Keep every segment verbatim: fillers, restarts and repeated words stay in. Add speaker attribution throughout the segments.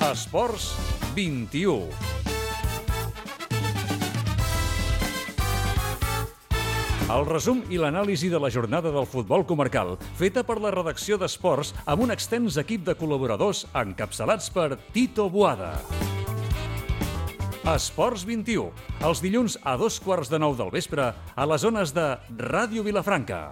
Speaker 1: Esports vint-i-u. El resum i l'anàlisi de la jornada del futbol comarcal, feta per la redacció d'Esports amb un extens equip de col·laboradors encapçalats per Tito Boada. Esports vint-i-u, els dilluns a dos quarts de nou del vespre a les zones de Ràdio Vilafranca.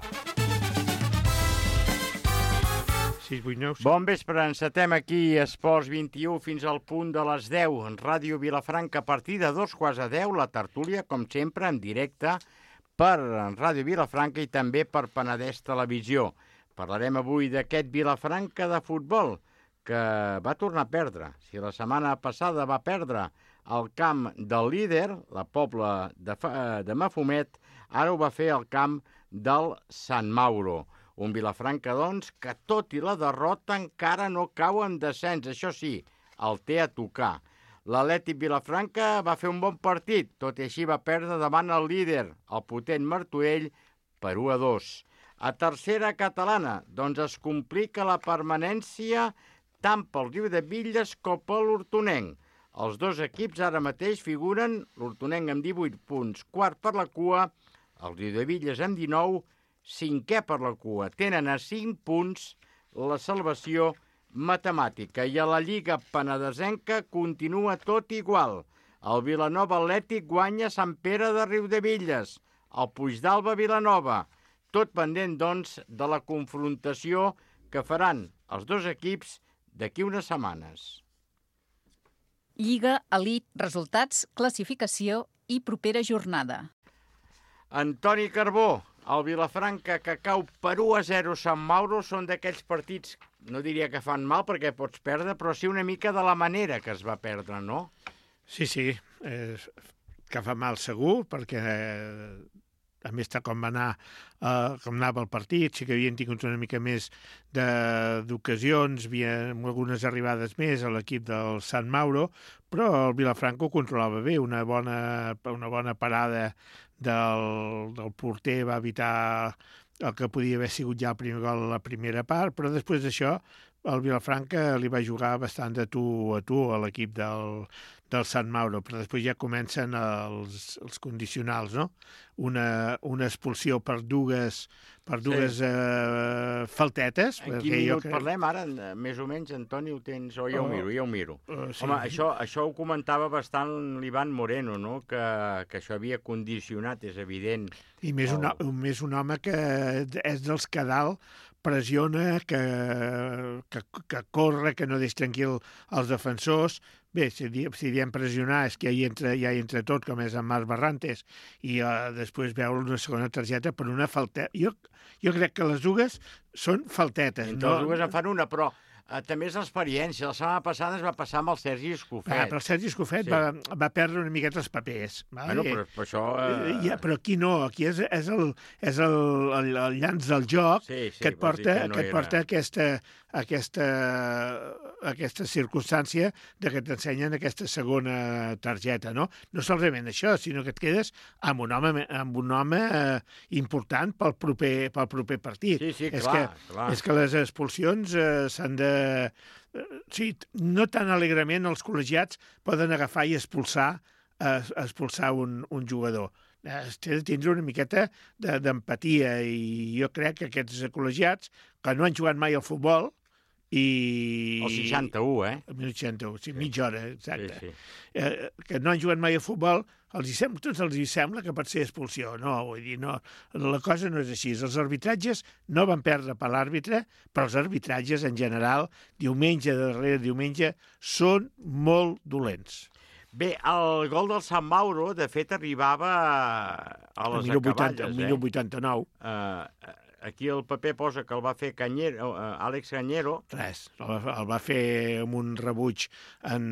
Speaker 2: Bon vespre, encetem aquí Esports vint-i-u fins al punt de les deu. En Ràdio Vilafranca, a partir de dos quarts de deu, la tertúlia, com sempre, en directe per Ràdio Vilafranca i també per Penedès Televisió. Parlarem avui d'aquest Vilafranca de futbol, que va tornar a perdre. Si la setmana passada va perdre al camp del líder, la Pobla de, de Mafumet, ara ho va fer al camp del Sant Mauro. Un Vilafranca, doncs, que tot i la derrota encara no cau en descens. Això sí, el té a tocar. L'Atlètic Vilafranca va fer un bon partit, tot i així va perdre davant el líder, el potent Martorell, per u a dos. A tercera catalana, doncs es complica la permanència tant pel Riudebitlles com per l'Hortonenc. Els dos equips ara mateix figuren, l'Hortonenc amb divuit punts, quart per la cua, el Riudebitlles amb dinou, cinquè per la cua. Tenen a cinc punts la salvació matemàtica i a la Lliga Penedesenca continua tot igual. El Vilanova Atlètic guanya Sant Pere de Riudebitlles, el Puigdàlber Vilanova, tot pendent, doncs, de la confrontació que faran els dos equips d'aquí unes setmanes.
Speaker 3: Lliga, elit, resultats, classificació i propera jornada.
Speaker 2: Antoni Carbó, el Vilafranca que cau per u a zero Sant Mauro, són d'aquells partits, no diria que fan mal perquè pots perdre, però sí una mica de la manera que es va perdre, no?
Speaker 4: Sí, sí, eh, que fa mal segur, perquè eh, a més de com va anar, eh, com anava el partit, sí que havien tingut una mica més d'ocasions, amb algunes arribades més a l'equip del Sant Mauro, però el Vilafranca ho controlava bé, una bona, una bona parada del, del porter va evitar el que podia haver sigut ja el primer gol a la primera part, però després d'això el Vilafranca li va jugar bastant de tu a tu a l'equip del, del Sant Mauro, però després ja comencen els, els condicionals, no? Una, una expulsió per dues, per dues sí. eh, faltetes.
Speaker 2: En quin minut crec... parlem ara? Més o menys, Antoni, ho tens... O ja ho miro, ja ho miro. Uh, sí. Home, això, això ho comentava bastant l'Ivan Moreno, no? Que, que això havia condicionat, és evident.
Speaker 4: I més, el... un, més un home que és dels que dalt pressiona, que, que, que corre, que no deix tranquil els defensors. Bé, si, si diem pressionar és que ja hi entra, ja hi entra tot, com és en Marc Barrantes, i uh, després veure una segona targeta per una falteta. Jo, jo crec que les dues són faltetes.
Speaker 2: Entre no? Les dues en fan una, però Uh, també és l'experiència. La setmana passada es va passar amb el Sergi Escofet.
Speaker 4: Ah, però el Sergi Escofet sí. va, va perdre una miqueta els papers.
Speaker 2: Vale? Bueno, però, però això... Uh...
Speaker 4: Ja, però aquí no, aquí és, és, el, és el, el, el llanç del joc sí, sí, que et porta, que no que et porta aquesta, aquesta, aquesta circumstància de que t'ensenyen aquesta segona targeta, no? No solament això, sinó que et quedes amb un home, amb un home eh, important pel proper, pel proper partit.
Speaker 2: Sí, sí, clar,
Speaker 4: és que,
Speaker 2: clar.
Speaker 4: És que les expulsions eh, s'han de... Sí, no tan alegrement els col·legiats poden agafar i expulsar, eh, expulsar un, un jugador. Es té de tindre una miqueta d'empatia i jo crec que aquests col·legiats que no han jugat mai al futbol i...
Speaker 2: El seixanta-u, eh?
Speaker 4: El seixanta-u, sí, sí. Mitja hora, exacte.
Speaker 2: Sí, sí.
Speaker 4: Eh, que no han jugat mai al futbol, els hi sembla, tots els hi sembla que pot ser expulsió. No, vull dir, no, la cosa no és així. Els arbitratges no van perdre per l'àrbitre, però els arbitratges en general, diumenge darrere diumenge, són molt dolents.
Speaker 2: Bé, el gol del Sant Mauro, de fet, arribava a les acaballes.
Speaker 4: Al minut vuitanta-nou.
Speaker 2: Uh, aquí el paper posa que el va fer Cañero, uh, Àlex Cañero.
Speaker 4: Res, el va, el va fer amb un rebuig en...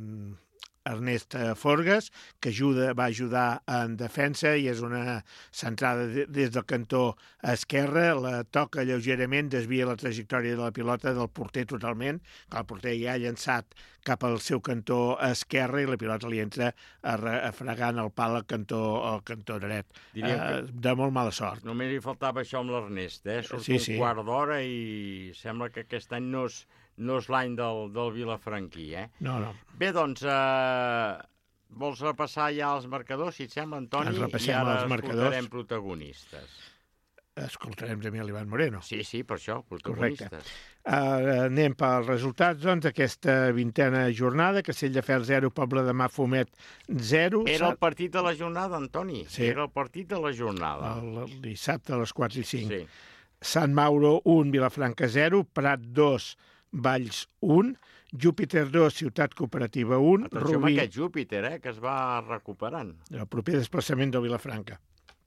Speaker 4: Ernest Forgas, que ajuda, va ajudar en defensa i és una centrada de, des del cantó esquerre, la toca lleugerament, desvia la trajectòria de la pilota del porter totalment, que el porter ja ha llançat cap al seu cantó esquerre i la pilota li entra a, a fregant el pal al cantó, al cantó dret. Uh, de molt mala sort.
Speaker 2: Només li faltava això amb l'Ernest, eh? Surt
Speaker 4: sí,
Speaker 2: un
Speaker 4: sí.
Speaker 2: quart d'hora i sembla que aquest any no es... no és l'any del, del vilafranquí, eh?
Speaker 4: No, no.
Speaker 2: Bé, doncs, eh, vols repassar ja els marcadors, si et sembla, Antoni?
Speaker 4: Ens repassem
Speaker 2: I ara
Speaker 4: els marcadors.
Speaker 2: escoltarem protagonistes.
Speaker 4: Escoltarem també l'Ivan Moreno.
Speaker 2: Sí, sí, per això, protagonistes.
Speaker 4: Correcte. Uh, anem pels resultats, doncs, d'aquesta vintena jornada. Castelldefels zero, Pobla de Mafumet zero.
Speaker 2: Era el partit de la jornada, Antoni.
Speaker 4: Sí.
Speaker 2: Era el partit de la jornada.
Speaker 4: El, el dissabte a les quatre i cinc.
Speaker 2: Sí.
Speaker 4: Sant Mauro un, Vilafranca zero, Prat dos, Valls un, Júpiter dos, Ciutat Cooperativa un,
Speaker 2: Atenció
Speaker 4: Rubí...
Speaker 2: amb aquest Júpiter, eh, que es va recuperant.
Speaker 4: El proper desplaçament del Vilafranca.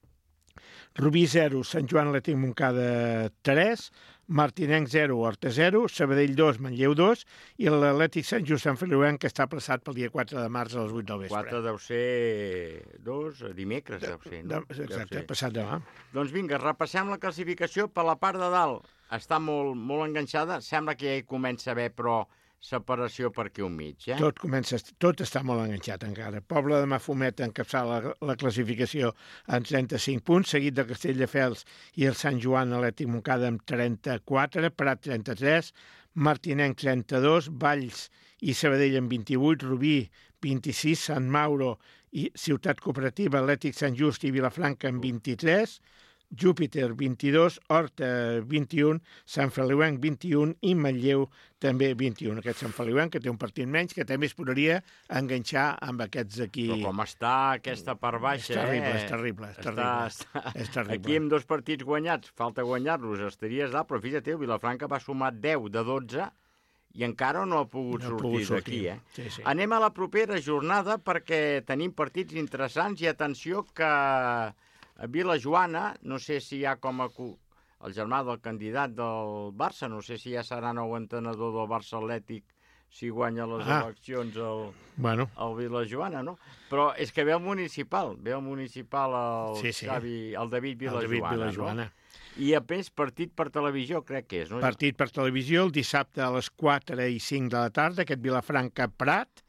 Speaker 4: Rubí zero, Sant Joan Atlètic Montcada tres, Martinenc zero, Horta zero, Sabadell dos, Manlleu dos i l'Atlètic Sant Just Sant Feliuenc, que està plaçat pel dia quatre de març a les vuit del vespre.
Speaker 2: quatre deu ser dos, dimecres deu ser, no?
Speaker 4: De, exacte, passat demà.
Speaker 2: Doncs vinga, repassem la classificació per la part de dalt. Està molt, molt enganxada, sembla que ja hi comença a haver, però separació per aquí un mig, eh?
Speaker 4: Tot comença, tot està molt enganxat encara. Pobla de Mafumet encapçala la, la classificació amb trenta-cinc punts, seguit de Castelldefels i el Sant Joan Atlètic Montcada amb trenta-quatre, Prat trenta-tres, Martinenc trenta-dos, Valls i Sabadell amb vint-i-vuit, Rubí vint-i-sis, Sant Mauro i Ciutat Cooperativa, Atlètic Sant Just i Vilafranca amb vint-i-tres, Júpiter vint-i-dos, Horta vint-i-un, Sant Feliuenc vint-i-un i Manlleu també vint-i-un. Aquest Sant Feliuenc, que té un partit menys, que també es podria enganxar amb aquests aquí.
Speaker 2: Però com està aquesta part baixa,
Speaker 4: és terrible,
Speaker 2: eh?
Speaker 4: És terrible, és terrible.
Speaker 2: Està, està...
Speaker 4: És terrible.
Speaker 2: Aquí amb dos partits guanyats, falta guanyar-los, estaries dalt, però fíjate, el Vilafranca va sumar deu de dotze i encara no ha pogut
Speaker 4: no
Speaker 2: sortir d'aquí, eh?
Speaker 4: Sí, sí.
Speaker 2: Anem a la propera jornada perquè tenim partits interessants i atenció que a Vilajoana, no sé si hi ha com a el germà del candidat del Barça, no sé si ja serà nou entrenador del Barça Atlètic si guanya les
Speaker 4: ah.
Speaker 2: eleccions al,
Speaker 4: bueno.
Speaker 2: al Vilajoana, no? Però és que ve el municipal, ve el municipal el,
Speaker 4: sí, sí.
Speaker 2: Xavi, el David Vilajoana,
Speaker 4: el David Vilajoana.
Speaker 2: No? I a més partit per televisió, crec que és, no?
Speaker 4: Partit per televisió, el dissabte a les quatre i cinc de la tarda, aquest Vilafranca Prat,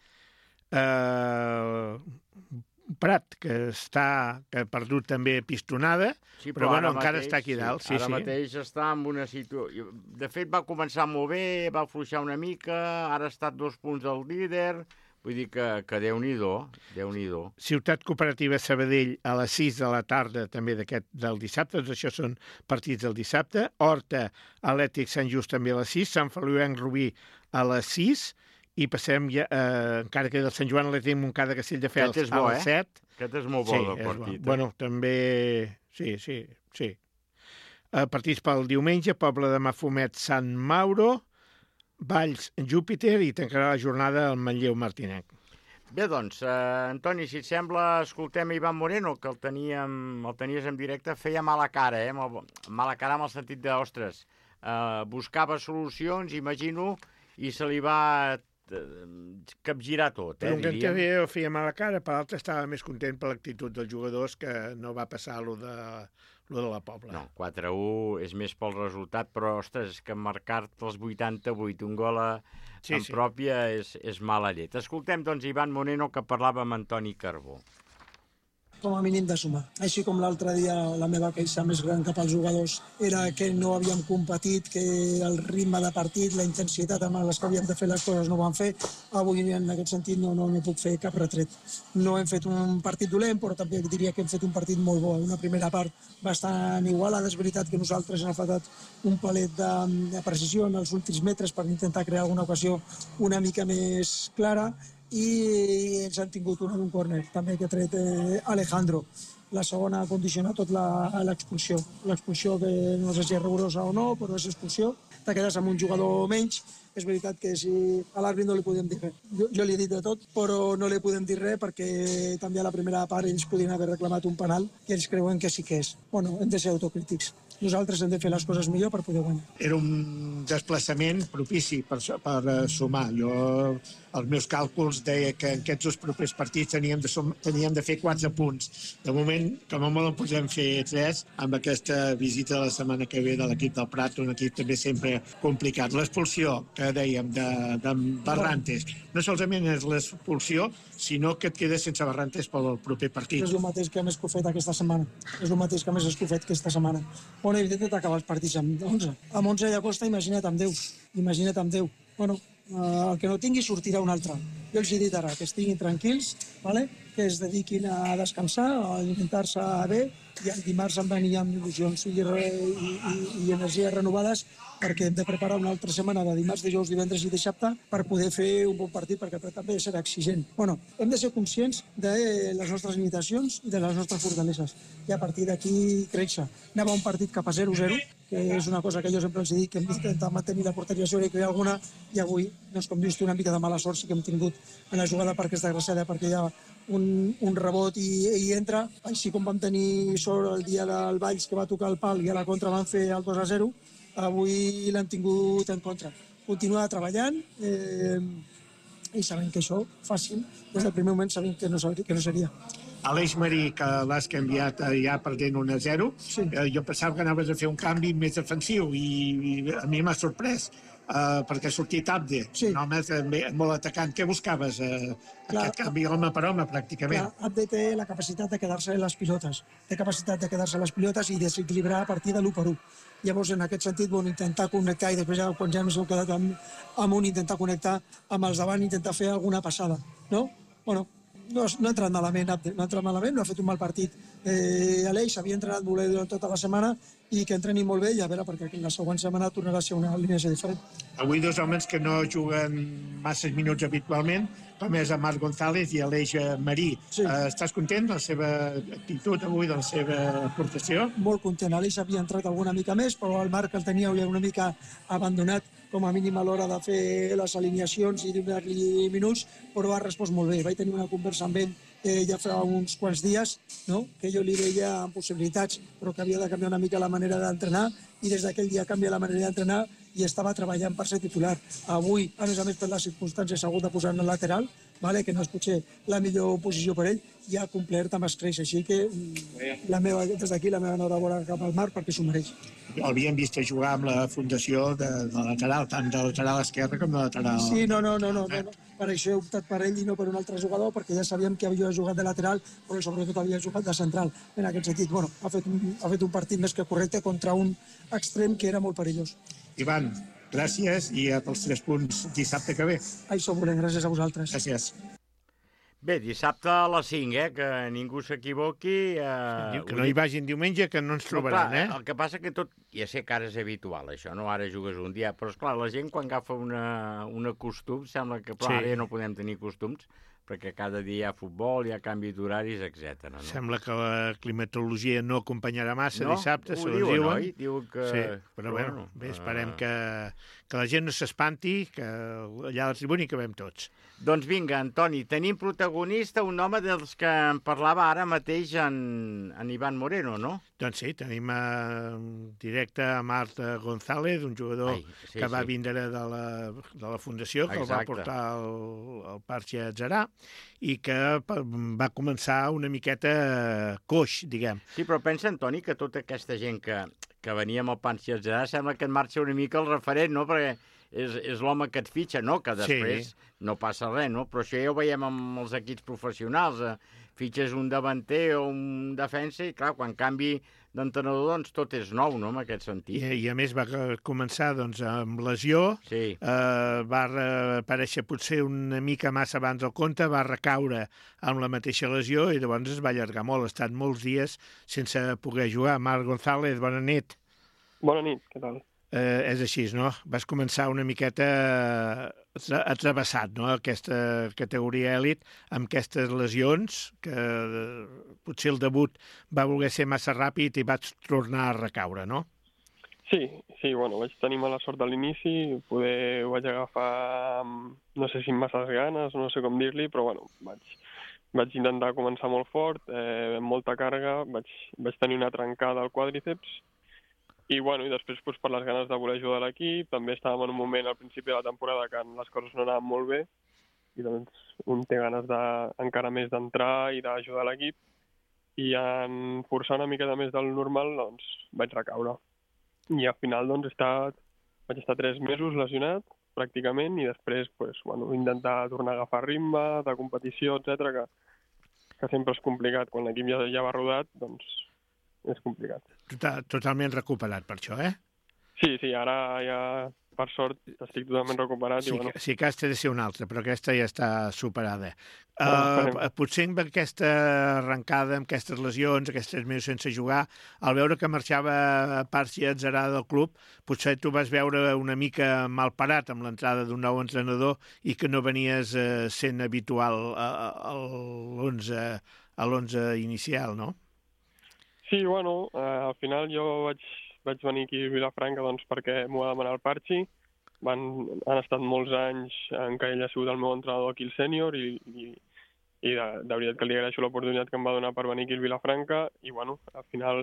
Speaker 4: eh... Prat, que està que ha perdut també pistonada, sí, però, però bueno, encara mateix, està aquí dalt.
Speaker 2: Sí,
Speaker 4: sí,
Speaker 2: ara
Speaker 4: sí.
Speaker 2: mateix està en una situació... De fet, va començar molt bé, va afluixar una mica, ara ha estat dos punts del líder, vull dir que, que Déu-n'hi-do, Déu-n'hi-do.
Speaker 4: Ciutat Cooperativa Sabadell a les sis de la tarda, també d'aquest del dissabte, doncs això són partits del dissabte. Horta, Atlètic Sant Just també a les sis, Sant Feliuenc Rubí a les sis, i passem ja, eh, encara que del Sant Joan Atlètic Montcada Castelldefels
Speaker 2: bo,
Speaker 4: a les set.
Speaker 2: Eh? Aquest és molt bo,
Speaker 4: sí,
Speaker 2: del partit.
Speaker 4: Bo. Bueno, també... Sí, sí, sí. Eh, partits pel diumenge, Pobla de Mafumet, Sant Mauro, Valls, Júpiter, i tancarà la jornada el Manlleu Martinenc.
Speaker 2: Bé, doncs, eh, Antoni, si et sembla, escoltem Ivan Moreno, que el, teníem, el tenies en directe, feia mala cara, eh? Mala cara en el sentit de, ostres, eh, buscava solucions, imagino, i se li va capgirar tot, eh,
Speaker 4: per un
Speaker 2: diríem.
Speaker 4: canter feia mala cara, per l'altre estava més content per l'actitud dels jugadors que no va passar lo de, lo de la Pobla.
Speaker 2: No, quatre a u és més pel resultat, però, ostres, és que marcar-te els vuitanta-vuit, un gol a,
Speaker 4: sí,
Speaker 2: en
Speaker 4: sí.
Speaker 2: pròpia és, és mala llet. Escoltem, doncs, Ivan Moreno, que parlava amb Antoni Carbó.
Speaker 5: Com a mínim de sumar. Així com l'altre dia la meva queixa més gran cap als jugadors era que no havíem competit, que el ritme de partit, la intensitat amb les que havíem de fer les coses no ho van fer. Avui en aquest sentit no, no, no puc fer cap retret. No hem fet un partit dolent, però també diria que hem fet un partit molt bo. Una primera part bastant igualada. És veritat que nosaltres hem faltat un palet de, de precisió en els últims metres per intentar crear alguna ocasió una mica més clara, i ens han tingut una d'un córner, també que ha tret eh, Alejandro. La segona ha condicionat tot l'expulsió. L'expulsió que no sé si és rigorosa o no, però és expulsió. Te quedes amb un jugador menys. És veritat que si a l'àrbit no li podem dir res. Jo, jo li he dit de tot, però no li podem dir res perquè també a la primera part ells podien haver reclamat un penal i ells creuen que sí que és. Bueno, hem de ser autocrítics. Nosaltres hem de fer les coses millor per poder guanyar.
Speaker 4: Era un desplaçament propici per, per sumar. Jo, els meus càlculs deia que en aquests dos propers partits teníem de, som, teníem de fer quatre punts. De moment, com a molt en podem fer tres, amb aquesta visita de la setmana que ve de l'equip del Prat, un equip també sempre complicat. L'expulsió, que dèiem, de, de Barrantes, no solament és l'expulsió, sinó que et quedes sense Barrantes pel proper partit.
Speaker 5: És el mateix que hem escofet aquesta setmana. És el mateix que hem escofet aquesta setmana. On evidentment acabar els partits amb onze. Amb onze ja costa, imagina't amb deu. Imagina't amb deu. bueno, el que no tingui sortirà un altre. Jo els he dit ara que estiguin tranquils, vale? Que es dediquin a descansar, a alimentar-se bé, i el dimarts em venir amb il·lusions i, re, i, i, i energies renovades, perquè hem de preparar una altra setmana de dimarts, dijous, divendres i dissabte per poder fer un bon partit, perquè també serà exigent. Bueno, hem de ser conscients de les nostres limitacions i de les nostres fortaleses, i a partir d'aquí créixer. Anem a un partit cap a zero zero, que és una cosa que jo sempre els dic, que hem d'intentar mantenir la porteria sobre i crear alguna, i avui, doncs, com dius tu, una mica de mala sort sí que hem tingut en la jugada, perquè és desgraciada, perquè hi ha un, un rebot i, i entra, així com vam tenir sort el dia del Valls, que va tocar el pal i a la contra van fer el dos a zero, avui l'han tingut en contra. Continuar treballant, eh, i sabem que això, fàcil, des del primer moment sabem que no, que no seria.
Speaker 4: Aleix Marí, que l'has canviat ja perdent un a zero, sí. eh, jo pensava que anaves a fer un canvi més defensiu i, i a mi m'ha sorprès, eh, perquè ha sortit Abde, sí. Un home molt atacant. Què buscaves? Eh, aquest canvi home per home, pràcticament.
Speaker 5: Clar, Abde té la capacitat de quedar-se les pilotes, té capacitat de quedar-se les pilotes i desequilibrar a partir de l'u per u. Llavors, en aquest sentit, bon, intentar connectar i després, ja, quan ja ens hem quedat amb, amb un, intentar connectar amb els davant, intentar fer alguna passada, no? Bueno, no, no ha entrat malament, Abde, no ha entrat malament, no ha fet un mal partit. Eh, Aleix havia entrenat molt bé durant tota la setmana i que entreni molt bé, i a veure, perquè la següent setmana tornarà a ser una línia diferent.
Speaker 4: Avui dos homes que no juguen masses minuts habitualment, com és Marc González i Aleix Marí. Sí. Eh, estàs content de la seva actitud avui, de la seva aportació?
Speaker 5: Molt content. Aleix havia entrat alguna mica més, però el Marc el tenia una mica abandonat, com a mínim a l'hora de fer les alineacions i donar-li minuts, però ha respost molt bé. Vaig tenir una conversa amb ell eh, ja fa uns quants dies, no? Que jo li veia amb possibilitats, però que havia de canviar una mica la manera d'entrenar, i des d'aquell dia canvia la manera d'entrenar i estava treballant per ser titular. Avui, a més a més, per les circumstàncies, s'ha hagut de posar en el lateral, vale? Que no és potser la millor posició per ell, i ha complert amb els creix. Així que la meva, des d'aquí la meva enhorabona cap al Marc, perquè s'ho mereix.
Speaker 4: L'havíem vist a jugar amb la fundació de, de lateral, tant de lateral esquerre com de lateral...
Speaker 5: Sí, no, no, no, no, no, no. Per això he optat per ell i no per un altre jugador, perquè ja sabíem que havia jugat de lateral, però sobretot havia jugat de central. En aquest sentit, bueno, ha fet un, ha fet un partit més que correcte contra un extrem que era molt perillós.
Speaker 4: Ivan, gràcies i a pels tres punts dissabte que ve.
Speaker 5: Això volem, gràcies a vosaltres.
Speaker 4: Gràcies.
Speaker 2: Bé, dissabte a les cinc, eh? Que ningú s'equivoqui. Eh...
Speaker 4: Que no hi vagin diumenge, que no ens trobaran,
Speaker 2: no, clar,
Speaker 4: eh?
Speaker 2: El que passa que tot... Ja sé que ara és habitual, això, no? Ara jugues un dia, però, esclar, la gent quan agafa una, una costum, sembla que... Però sí. Ara ja no podem tenir costums, perquè cada dia hi ha futbol, hi ha canvi d'horaris, etcètera. No?
Speaker 4: Sembla que la climatologia no acompanyarà massa
Speaker 2: no?
Speaker 4: dissabte,
Speaker 2: Ho
Speaker 4: segons
Speaker 2: diuen,
Speaker 4: diuen.
Speaker 2: Oi? Diu que...
Speaker 4: Sí, però bueno, bé, esperem que, que la gent no s'espanti, que allà a la tribuna hi cabem tots.
Speaker 2: Doncs vinga, Antoni, tenim protagonista un home dels que en parlava ara mateix en, en Ivan Moreno, no?
Speaker 4: Doncs sí, tenim en directe a Marc González, un jugador Ai, sí, que va sí. vindre de la, de la fundació, que Exacte. el va portar al, al Parc Atzarà, i que va començar una miqueta coix, diguem.
Speaker 2: Sí, però pensa, Antoni, que tota aquesta gent que, que venia amb el Parc Atzarà sembla que et marxa una mica el referent, no? Perquè és, és l'home que et fitxa, no? Que després sí. no passa res, no? Però això ja ho veiem amb els equips professionals. Eh? Fitxes un davanter o un defensa i, clar, quan canvi d'entrenador, doncs tot és nou, no?, en aquest sentit.
Speaker 4: I, i a més va començar doncs, amb lesió,
Speaker 2: sí.
Speaker 4: eh, va aparèixer potser una mica massa abans del compte, va recaure amb la mateixa lesió i llavors es va allargar molt. Ha estat molts dies sense poder jugar. Marc González, bona nit.
Speaker 6: Bona nit, què tal?
Speaker 4: Eh, és així, no? Vas començar una miqueta atrevessat, no?, aquesta categoria èlit, amb aquestes lesions, que potser el debut va voler ser massa ràpid i vaig tornar a recaure, no?
Speaker 6: Sí, sí, bueno, vaig tenir mala sort a l'inici, poder ho vaig agafar, no sé si amb masses ganes, no sé com dir-li, però bueno, vaig, vaig intentar començar molt fort, eh, amb molta càrrega, vaig, vaig tenir una trencada al quàdriceps, i, bueno, i després, doncs, per les ganes de voler ajudar l'equip, també estàvem en un moment al principi de la temporada que les coses no anaven molt bé, i doncs un té ganes de, encara més d'entrar i d'ajudar l'equip, i en forçar una mica més del normal, doncs, vaig recaure. I al final, doncs, he estat, vaig estar tres mesos lesionat, pràcticament, i després, doncs, bueno, intentar tornar a agafar ritme, de competició, etcètera, que, que sempre és complicat. Quan l'equip ja, ja va rodat, doncs, és complicat.
Speaker 4: Total, totalment recuperat per això, eh?
Speaker 6: Sí, sí, ara ja per sort, estic totalment recuperat.
Speaker 4: Sí,
Speaker 6: i, bueno.
Speaker 4: sí, aquesta ha de ser una altra, però aquesta ja està superada.
Speaker 6: Ah,
Speaker 4: Uh, potser amb aquesta arrencada, amb aquestes lesions, aquests tres mesos sense jugar, al veure que marxava a Parsi Atzarà del club, potser tu vas veure una mica mal parat amb l'entrada d'un nou entrenador i que no venies uh, sent habitual a, a l'onze a l'onze inicial, no?
Speaker 6: Sí, bueno, eh, al final jo vaig, vaig venir aquí a Vilafranca doncs, perquè m'ho va demanar el Parchi. Van, han estat molts anys en què ell ha sigut el meu entrenador aquí al sènior i, i, i de, de veritat que li agraeixo l'oportunitat que em va donar per venir aquí a Vilafranca i bueno, al final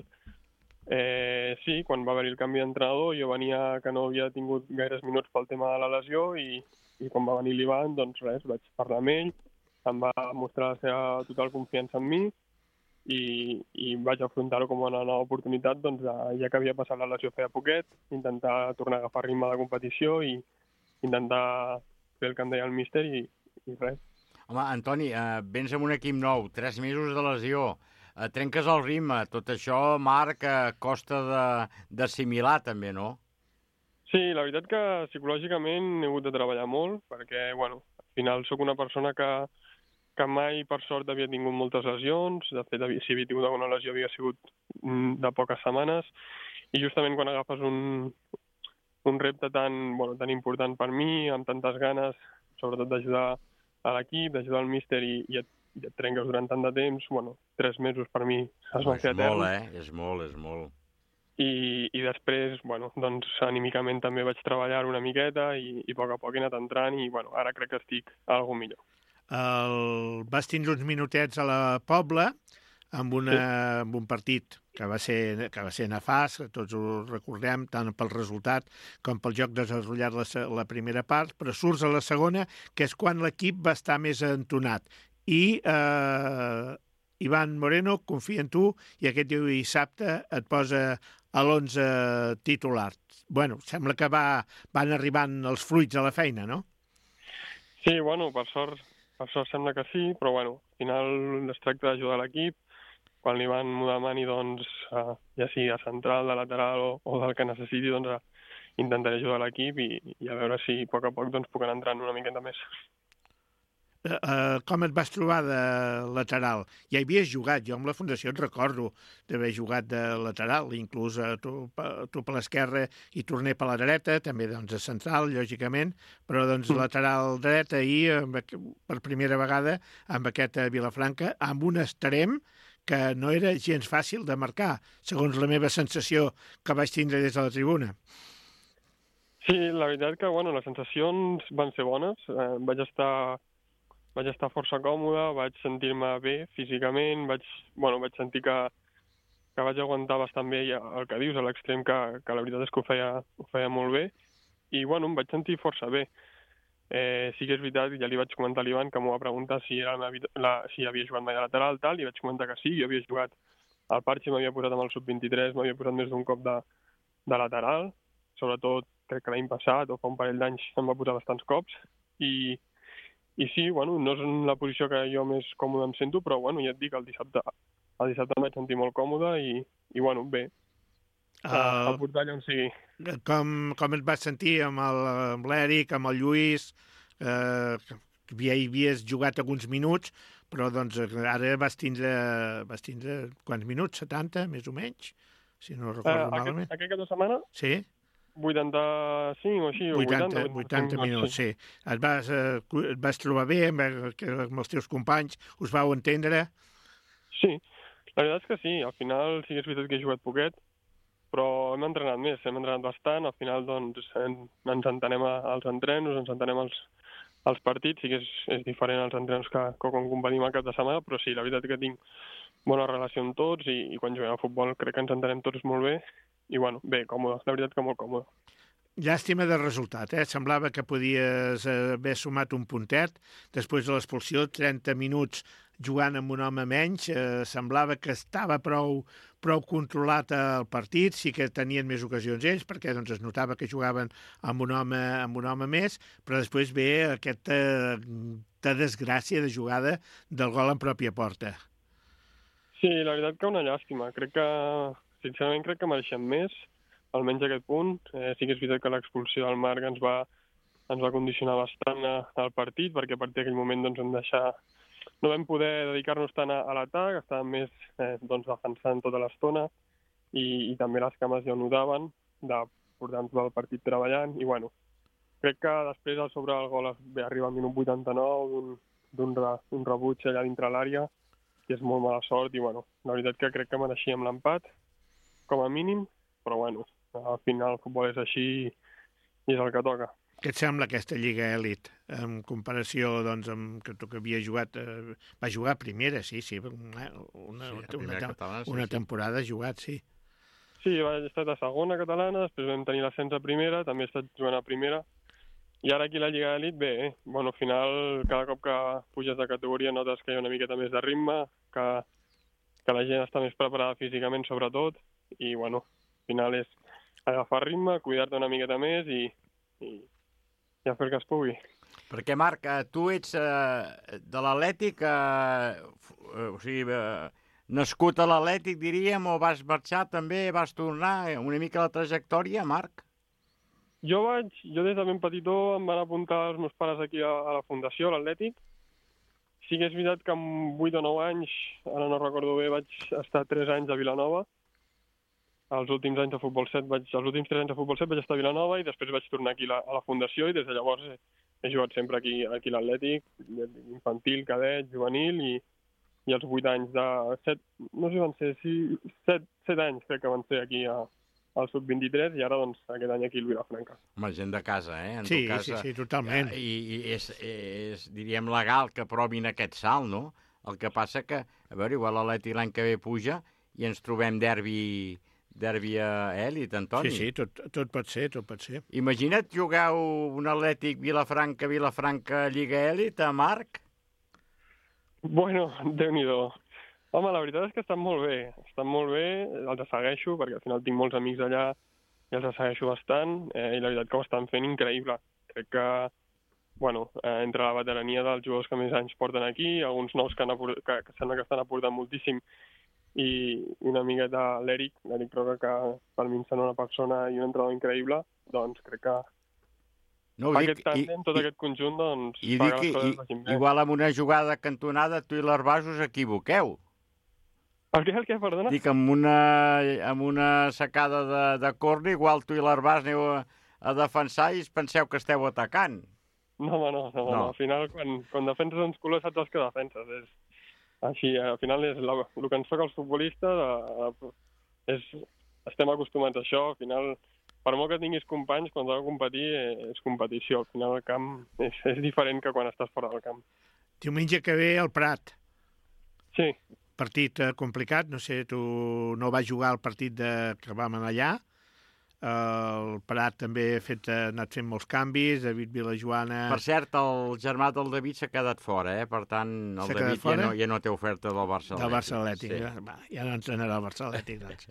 Speaker 6: eh, sí, quan va haver-hi el canvi d'entrenador jo venia que no havia tingut gaires minuts pel tema de la lesió i, i quan va venir l'Ivan, doncs res, vaig parlar amb ell, em va mostrar la seva total confiança en mi i, i vaig afrontar-ho com una nova oportunitat, doncs, ja que havia passat la lesió feia poquet, intentar tornar a agafar ritme de competició i intentar fer el que em deia el míster i, i res.
Speaker 2: Home, Antoni, eh, vens amb un equip nou, tres mesos de lesió, eh, trenques el ritme, tot això, Marc, eh, costa d'assimilar també, no?
Speaker 6: Sí, la veritat que psicològicament he hagut de treballar molt, perquè, bueno, al final sóc una persona que que mai, per sort, havia tingut moltes lesions. De fet, si havia tingut alguna lesió havia sigut de poques setmanes. I justament quan agafes un, un repte tan, bueno, tan important per mi, amb tantes ganes, sobretot d'ajudar a l'equip, d'ajudar al míster i, i, et, i et trenques durant tant de temps, bueno, tres mesos per mi es van fer eterns.
Speaker 2: És molt, eh? És molt, és molt.
Speaker 6: I, i després, bueno, doncs, anímicament també vaig treballar una miqueta i, i a poc a poc he anat entrant i, bueno, ara crec que estic a algo millor.
Speaker 4: El... Vas tindre uns minutets a la Pobla amb, una, sí. amb un partit que va ser, que va ser nefast, tots ho recordem, tant pel resultat com pel joc desenvolupat la, la primera part, però surts a la segona, que és quan l'equip va estar més entonat. I eh, Ivan Moreno confia en tu i aquest dissabte et posa a l'onze titular. Bueno, sembla que va, van arribant els fruits a la feina, no?
Speaker 6: Sí, bueno, per sort, per sort sembla que sí, però bueno, al final es tracta d'ajudar l'equip. Quan l'Ivan m'ho demani, doncs, uh, ja sigui a central, de lateral o, o del que necessiti, doncs uh, intentaré ajudar l'equip i, i a veure si a poc a poc doncs, puc anar entrant una miqueta més.
Speaker 4: Uh, uh, com et vas trobar de lateral? Ja hi havies jugat, jo amb la Fundació et recordo d'haver jugat de lateral, inclús uh, tu, tu per l'esquerra i torner per la dreta, també doncs a central, lògicament, però doncs mm. lateral dreta i amb, per primera vegada amb aquest uh, Vilafranca, amb un extrem que no era gens fàcil de marcar, segons la meva sensació que vaig tindre des de la tribuna.
Speaker 6: Sí, la veritat que bueno, les sensacions van ser bones, eh, vaig estar vaig estar força còmode, vaig sentir-me bé físicament, vaig, bueno, vaig sentir que, que vaig aguantar bastant bé el que dius, a l'extrem, que, que la veritat és que ho feia, ho feia molt bé, i bueno, em vaig sentir força bé. Eh, sí que és veritat, ja li vaig comentar a l'Ivan que m'ho va preguntar si, era la, la, si havia jugat mai a lateral, tal, i vaig comentar que sí, jo havia jugat al Parchi, m'havia posat amb el sub vint-i-tres, m'havia posat més d'un cop de, de lateral, sobretot crec que l'any passat o fa un parell d'anys em va posar bastants cops, i I sí, bueno, no és la posició que jo més còmode em sento, però bueno, ja et dic, el dissabte, el dissabte em vaig sentir molt còmode i, i bueno, bé, uh, a portar allà on sigui.
Speaker 4: Com, com et vas sentir amb l'Eric, amb el Lluís? Eh, ja hi havies jugat alguns minuts, però doncs ara vas tindre, vas tindre quants minuts? setanta, més o menys? Si no recordo uh, malament.
Speaker 6: Aquest, aquest cap de setmana?
Speaker 4: Sí.
Speaker 6: vuitanta-cinc o així,
Speaker 4: vuitanta, vuitanta minuts, sí. Et vas, eh, et vas trobar bé amb, amb els teus companys? Us vau entendre?
Speaker 6: Sí, la veritat és que sí. Al final sí que és veritat que he jugat poquet, però hem entrenat més, hem entrenat bastant. Al final doncs, ens entenem als entrenos, ens entenem als, als partits. Sí que és, és diferent als entrenos que, que quan competim al cap de setmana, però sí, la veritat és que tinc bona relació amb tots i, i quan juguem a futbol crec que ens entenem tots molt bé. I, bueno, bé, còmode, la veritat que molt còmode.
Speaker 4: Llàstima de resultat, eh? Semblava que podies haver sumat un puntet després de l'expulsió, trenta minuts jugant amb un home menys, eh, semblava que estava prou, prou controlat el partit, sí que tenien més ocasions ells, perquè doncs, es notava que jugaven amb un home, amb un home més, però després ve aquesta, aquesta desgràcia de jugada del gol en pròpia porta.
Speaker 6: Sí, la veritat que una llàstima. Crec que, sincerament, crec que mereixem més. almenys aquest punt. Eh, sí que és veritat que l'expulsió del Marc ens va, ens va condicionar bastant al partit, perquè a partir d'aquell moment doncs, vam deixar... no vam poder dedicar-nos tant a, a l'atac, estàvem més eh, doncs, defensant tota l'estona i, i també les cames ja ho notaven, de portar-nos el partit treballant, i bueno, crec que després al sobre el gol ve arriba al minut vuitanta-nou d'un, d'un, re, un rebuig allà dintre l'àrea, que és molt mala sort, i bueno, la veritat que crec que mereixíem l'empat, com a mínim, però bueno, al final el futbol és així i és el que toca.
Speaker 4: Què et sembla aquesta Lliga Elit, en comparació doncs, amb que tu que havia jugat... Eh, va jugar a primera, sí, sí, una, una,
Speaker 2: Sí,
Speaker 4: una, una,
Speaker 2: catalana, sí,
Speaker 4: una
Speaker 2: sí.
Speaker 4: temporada ha jugat, sí.
Speaker 6: Sí, he estat a segona catalana, després vam tenir l'ascens a primera, també he estat jugant a primera, i ara aquí la Lliga Elit, bé, eh? Bueno, al final, cada cop que puges de categoria notes que hi ha una miqueta més de ritme, que, que la gent està més preparada físicament sobretot, i bueno, al final és agafar ritme, cuidar-te una miqueta més i, i, i a fer que es pugui.
Speaker 2: Perquè, Marc, eh, tu ets eh, de l'Atlètic, eh, o sigui, eh, nascut a l'Atlètic, diríem, o vas marxar també, vas tornar, una mica la trajectòria, Marc?
Speaker 6: Jo vaig, jo des de ben petitó em van apuntar els meus pares aquí a, a la fundació, a l'Atlètic. Sí que és veritat que amb vuit o nou anys, ara no recordo bé, vaig estar tres anys a Vilanova. Els últims anys de futbol set, vaig, els últims tres anys de futbol set vaig estar a Vilanova i després vaig tornar aquí la, a la fundació i des de llavors he, he jugat sempre aquí, aquí a l'Atlètic, infantil, cadet, juvenil i, i els vuit anys de set, no sé si van ser, sí, set, set anys crec que van ser aquí a, al sub vint-i-tres i ara doncs aquest any aquí al Vilafranca.
Speaker 2: Home, gent de casa, eh? En
Speaker 4: Sí,
Speaker 2: tot cas,
Speaker 4: sí, sí, totalment.
Speaker 2: I, i és, és, diríem, legal que provin aquest salt, no? El que passa que, a veure, igual l'Atlètic l'any que ve puja i ens trobem derbi, derbi a Elit, Antoni.
Speaker 4: Sí, sí, tot, tot pot ser, tot pot ser.
Speaker 2: Imagina't jugar un Atlètic Vilafranca, Vilafranca, Lliga Elit, a Marc?
Speaker 6: Bueno, Déu-n'hi-do. Home, la veritat és que estan molt bé. Estan molt bé, els segueixo, perquè al final tinc molts amics allà i els segueixo bastant, eh, i la veritat que ho estan fent increïble. Crec que, bueno, eh, entre la veterania dels jugadors que més anys porten aquí, alguns nous que, han aport... que, que sembla que estan aportant moltíssim, i una miqueta l'Eric, l'Eric Roca, que per mi em sembla una persona i un entrenador increïble, doncs crec que
Speaker 2: No,
Speaker 6: aquest dic, tàndem, tot i, aquest conjunt, doncs,
Speaker 2: i
Speaker 6: fa
Speaker 2: dic,
Speaker 6: que les coses
Speaker 2: i,
Speaker 6: vagin bé.
Speaker 2: igual amb una jugada cantonada tu i l'Arbàs us equivoqueu.
Speaker 6: El què, el què, perdona?
Speaker 2: Dic, amb una, amb una sacada de, de corna, igual tu i l'Arbàs aneu a, a defensar i penseu que esteu atacant.
Speaker 6: No, home, no, no, no.
Speaker 2: No.
Speaker 6: Al final, quan, quan defenses uns colors, saps els que defenses. És així, al final, és la, el que ens toca als futbolistes, a, a, és, estem acostumats a això. Al final, per molt que tinguis companys, quan has de competir, és competició. Al final, el camp és, és diferent que quan estàs fora del camp.
Speaker 4: Diumenge que ve al Prat.
Speaker 6: Sí.
Speaker 4: Partit eh, complicat, no sé, tu no vas jugar al partit de, que vam anar allà. El Prat també ha, fet, ha anat fent molts canvis, David Vilajoana...
Speaker 2: Per cert, el germà del David s'ha quedat fora, eh? Per tant, el
Speaker 4: S'ha
Speaker 2: David
Speaker 4: quedat fora?
Speaker 2: ja no, ja no té oferta del Barça Atlètic.
Speaker 4: Del Barça Atlètic,
Speaker 2: Sí.
Speaker 4: ja, va, ja no ens anarà el Barça Atlètic, doncs.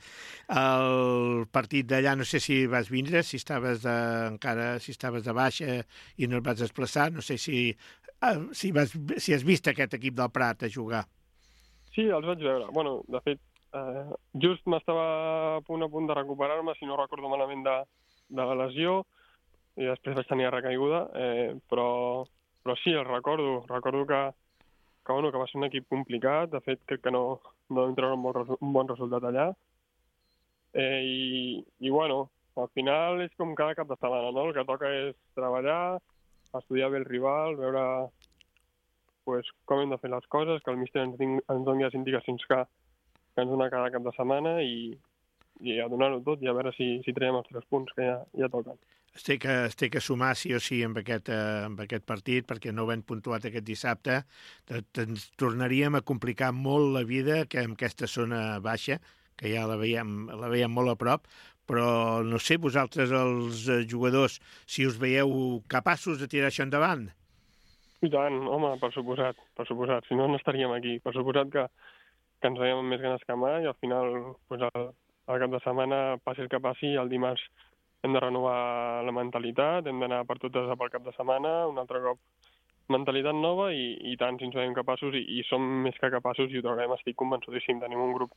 Speaker 4: El partit d'allà, no sé si vas vindre, si estaves de, encara si estaves de baixa i no et vas desplaçar, no sé si, eh, si, vas, si has vist aquest equip del Prat a jugar.
Speaker 6: Sí, els vaig veure. Bueno, de fet, eh, just m'estava a punt a punt de recuperar-me, si no recordo malament, de, de la lesió, i després vaig tenir recaiguda, eh, però, però sí, el recordo. Recordo que, que, bueno, que va ser un equip complicat, de fet crec que no, no vam treure un bon, resu- un bon resultat allà, eh, i, i bueno, al final és com cada cap de setmana, no? El que toca és treballar, estudiar bé el rival, veure pues, com hem de fer les coses, que el míster ens, din- ens doni les indicacions que, que ens dona cada cap de setmana i, i a donar-ho tot i a veure si, si traiem els tres punts que ja, ja toquen.
Speaker 4: Es té que, es té que sumar sí o sí amb aquest, eh, amb aquest partit, perquè no ben puntuat aquest dissabte. Te- te- Ens tornaríem a complicar molt la vida que amb aquesta zona baixa, que ja la veiem, la veiem molt a prop, però no sé, vosaltres els eh, jugadors, si us veieu capaços de tirar això endavant.
Speaker 6: I tant, home, per suposat, per suposat. Si no, no estaríem aquí. Per suposat que, que ens veiem amb més ganes que mai i al final, pues, el, el cap de setmana, passi el que passi, el dimarts hem de renovar la mentalitat, hem d'anar per totes pel cap de setmana, un altre cop mentalitat nova i, i tant, si ens veiem capaços i, i som més que capaços i ho traurem, estic convençudíssim. Tenim un grup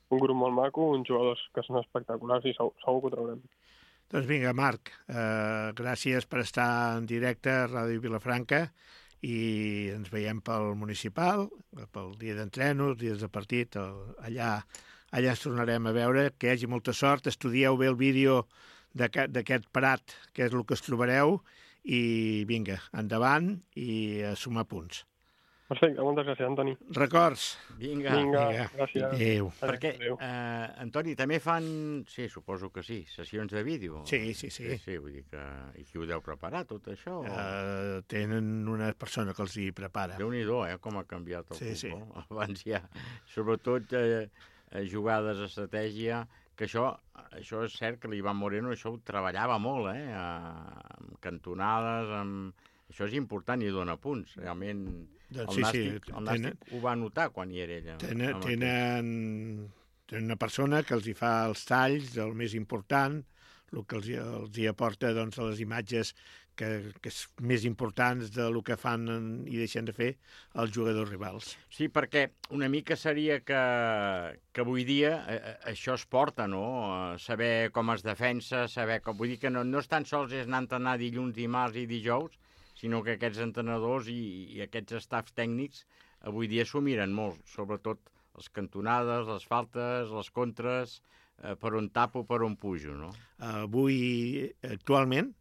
Speaker 6: un grup molt maco, uns jugadors que són espectaculars i segur, segur que ho traurem.
Speaker 4: Doncs vinga, Marc, eh, gràcies per estar en directe a Ràdio Vilafranca i ens veiem pel municipal, pel dia d'entrenos, dies de partit, el, allà, allà ens tornarem a veure. Que hi hagi molta sort, estudieu bé el vídeo d'aquest parat, que és el que us trobareu, i vinga, endavant i a sumar punts.
Speaker 6: Perfecte, moltes gràcies, Antoni.
Speaker 4: Records.
Speaker 2: Vinga.
Speaker 6: Vinga,
Speaker 4: Vinga.
Speaker 6: gràcies.
Speaker 4: Adéu.
Speaker 2: Perquè,
Speaker 6: Adéu.
Speaker 2: eh, Antoni, també fan, sí, suposo que sí, sessions de vídeo.
Speaker 4: Sí, sí, sí.
Speaker 2: Sí, sí, vull dir que... I qui ho deu preparar, tot això? O...
Speaker 4: Uh, tenen una persona que els hi prepara.
Speaker 2: Déu-n'hi-do, eh, com ha canviat el
Speaker 4: Sí,
Speaker 2: futbol. Sí. Abans hi ha, sobretot, eh, jugades d'estratègia, que això, això és cert que l'Ivan Moreno això ho treballava molt, eh, amb cantonades, amb... Això és important i dona punts, realment.
Speaker 4: Doncs
Speaker 2: El
Speaker 4: sí,
Speaker 2: Nàstic,
Speaker 4: sí,
Speaker 2: el Nàstic
Speaker 4: tenen-
Speaker 2: ho va notar quan hi era ella.
Speaker 4: Tenen,
Speaker 2: amb
Speaker 4: tenen, tenen una persona que els hi fa els talls, el més important, el que els hi, els hi aporta doncs, les imatges que, que és més importants del que fan i deixen de fer els jugadors rivals.
Speaker 2: Sí, perquè una mica seria que, que avui dia eh, això es porta, no? Eh, Saber com es defensa, saber com... Vull dir que no, no és tan sols és anar a entrenar dilluns, dimarts i dijous, sinó que aquests entrenadors i, i aquests staffs tècnics avui dia s'ho miren molt, sobretot les cantonades, les faltes, les contres, eh, per on tapo, per on pujo, no?
Speaker 4: Avui, actualment,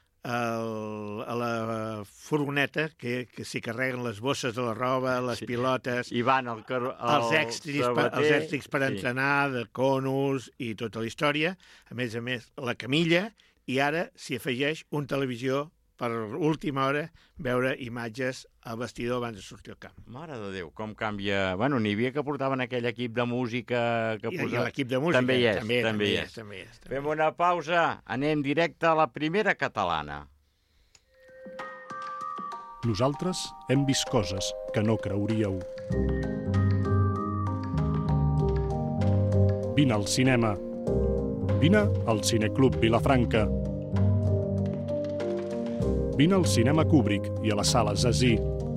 Speaker 4: el, a la furgoneta, que, que s'hi carreguen les bosses de la roba, les
Speaker 2: Sí.
Speaker 4: pilotes,
Speaker 2: I van al car...
Speaker 4: els èxtics, per, els èxtics per
Speaker 2: sí.
Speaker 4: entrenar, de conos i tota la història, a més a més la camilla, i ara s'hi afegeix un televisió per última hora veure imatges al vestidor abans de sortir al camp.
Speaker 2: Mare de Déu, com canvia... Bueno, n'hi havia que portaven aquell equip de música... Que
Speaker 4: I,
Speaker 2: posa...
Speaker 4: i l'equip de música
Speaker 2: També hi és,
Speaker 4: també,
Speaker 2: també
Speaker 4: també,
Speaker 2: hi
Speaker 4: hi
Speaker 2: és.
Speaker 4: és, també hi és. També.
Speaker 2: Fem una pausa, anem directe a la primera catalana.
Speaker 7: Nosaltres hem vist coses que no creuríeu. Vine al cinema. Vine al Cineclub Vilafranca. Vine al Cinema Kubrick i a la Sala Zazie.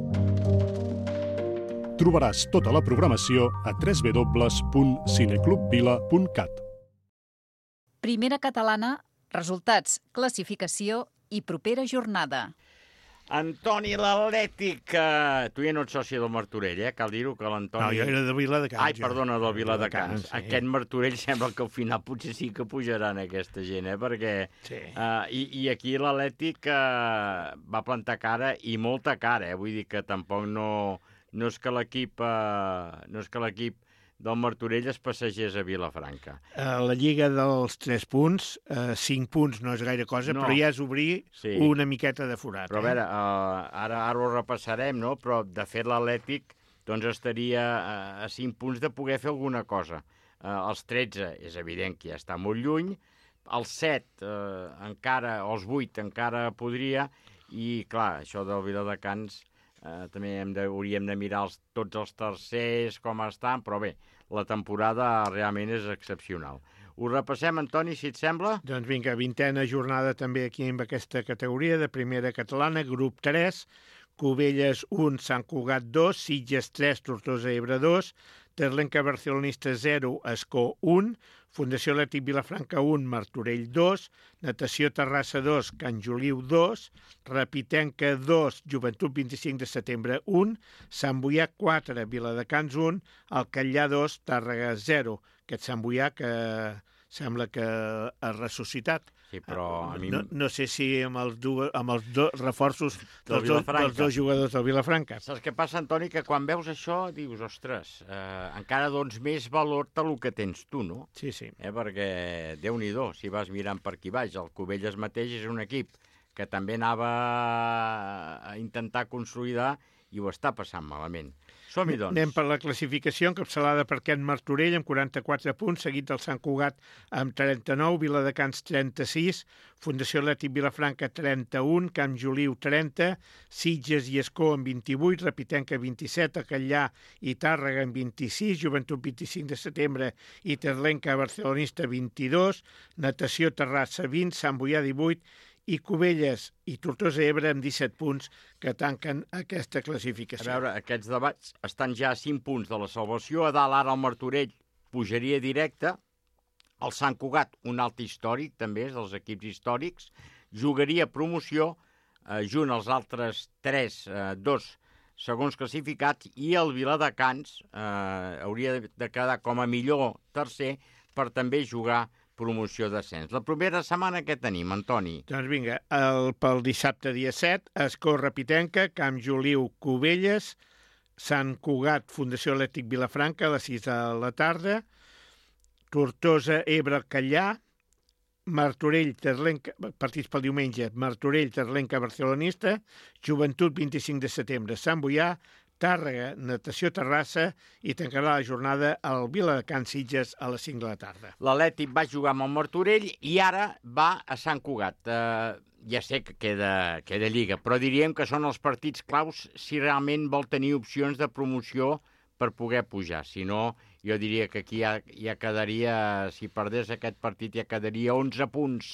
Speaker 7: Trobaràs tota la programació a w w w punt cineclubvila punt cat.
Speaker 3: Primera catalana, resultats, classificació i propera jornada.
Speaker 2: Antoni l'Atlètic, eh, tu ja no ets soci del Martorell, eh? Cal dir-ho que l'Antoni...
Speaker 4: No, jo era de Viladecans.
Speaker 2: Ai, perdona, del Viladecans.
Speaker 4: Sí.
Speaker 2: Aquest Martorell sembla que al final potser sí que pujaran aquesta gent, eh? Perquè...
Speaker 4: Sí.
Speaker 2: Uh, i, I aquí l'Atlètic uh, va plantar cara, i molta cara, eh? Vull dir que tampoc no, no és que l'equip uh, no és que l'equip del Martorell es passegés a Vilafranca.
Speaker 4: A la Lliga dels tres punts, eh, cinc punts no és gaire cosa,
Speaker 2: No.
Speaker 4: però ja és obrir
Speaker 2: Sí.
Speaker 4: una miqueta de forat.
Speaker 2: Però a veure, uh, ara, ara ho repassarem, no? Però de fet l'Atlètic doncs estaria uh, a cinc punts de poder fer alguna cosa. Uh, els tretze és evident que ja està molt lluny, els set uh, encara, o els vuit encara podria, i clar, això del Viladecans Uh, també hem de, hauríem de mirar els, tots els tercers, com estan, però bé, la temporada realment és excepcional. Ho repassem, Antoni, si et sembla?
Speaker 4: Doncs vinga, vintena jornada també aquí amb aquesta categoria de primera catalana, grup tres, Cubelles un, Sant Cugat dos, Sitges tres, Tortosa Ebre dos, Terlenca Barcelonista zero, Escó un, Fundació Atlètic Vilafranca un, Martorell dos, Natació Terrassa dos, Can Joliu dos, Rapitenca dos, Joventut vint-i-cinc de setembre un, Sant Boià quatre, Viladecans un, Alcallà dos, Tàrrega zero. Aquest Sant Boià que sembla que ha ressuscitat.
Speaker 2: Sí, però a mi...
Speaker 4: No, no sé si amb els, du amb els dos reforços
Speaker 2: Del
Speaker 4: dels, do
Speaker 2: Vilafranca.
Speaker 4: dels dos jugadors del Vilafranca.
Speaker 2: Saps què passa, Antoni? Que quan veus això dius, ostres, eh, encara dones més valor del que tens tu, no?
Speaker 4: Sí, sí.
Speaker 2: Eh, perquè, Déu-n'hi-do, si vas mirant per aquí baix, el Cubelles mateix és un equip que també anava a intentar consolidar i ho està passant malament. Som-hi, doncs.
Speaker 4: Anem per la classificació, encapçalada per Ken Martorell amb quaranta-quatre punts, seguit del Sant Cugat amb trenta-nou, Viladecans trenta-sis, Fundació Atlètic Vilafranca trenta-un, Camp Joliu trenta, Sitges i Escó amb vint-i-vuit, Rapitenca vint-i-set, Alcallà i Tàrrega amb vint-i-sis, Joventut vint-i-cinc de setembre i Terlenca Barcelonista vint-i-dos, Natació Terrassa vint, Sant Boià divuit, i Cubelles i Tortosa Ebre amb disset punts que tanquen aquesta classificació.
Speaker 2: A veure, aquests debats estan ja a cinc punts de la salvació. A dalt ara el Martorell pujaria directe. El Sant Cugat, un alt històric, també és dels equips històrics, jugaria promoció eh, junt als altres tres, eh, dos segons classificats, i el Viladecans eh, hauria de quedar com a millor tercer per també jugar promoció d'ascens. La primera setmana què tenim, Antoni?
Speaker 4: Doncs vinga, el, pel dissabte dia set, Escorra Pitenca, Camp Joliu Cubelles, Sant Cugat Fundació Atlètic Vilafranca a les sis de la tarda, Tortosa Ebre Callà, Martorell Terlenca, partits pel diumenge, Martorell Terlenca Barcelonista, Joventut vint-i-cinc de setembre, Sant Boià, Tàrrega, Natació Terrassa, i tancarà la jornada al Viladecans Sitges a les cinc de la tarda.
Speaker 2: L'Atlètic va jugar amb el Martorell i ara va a Sant Cugat. Uh, ja sé que queda, queda lliga, però diríem que són els partits claus si realment vol tenir opcions de promoció per poder pujar. Si no, jo diria que aquí ja, ja quedaria, si perdés aquest partit, ja quedaria onze punts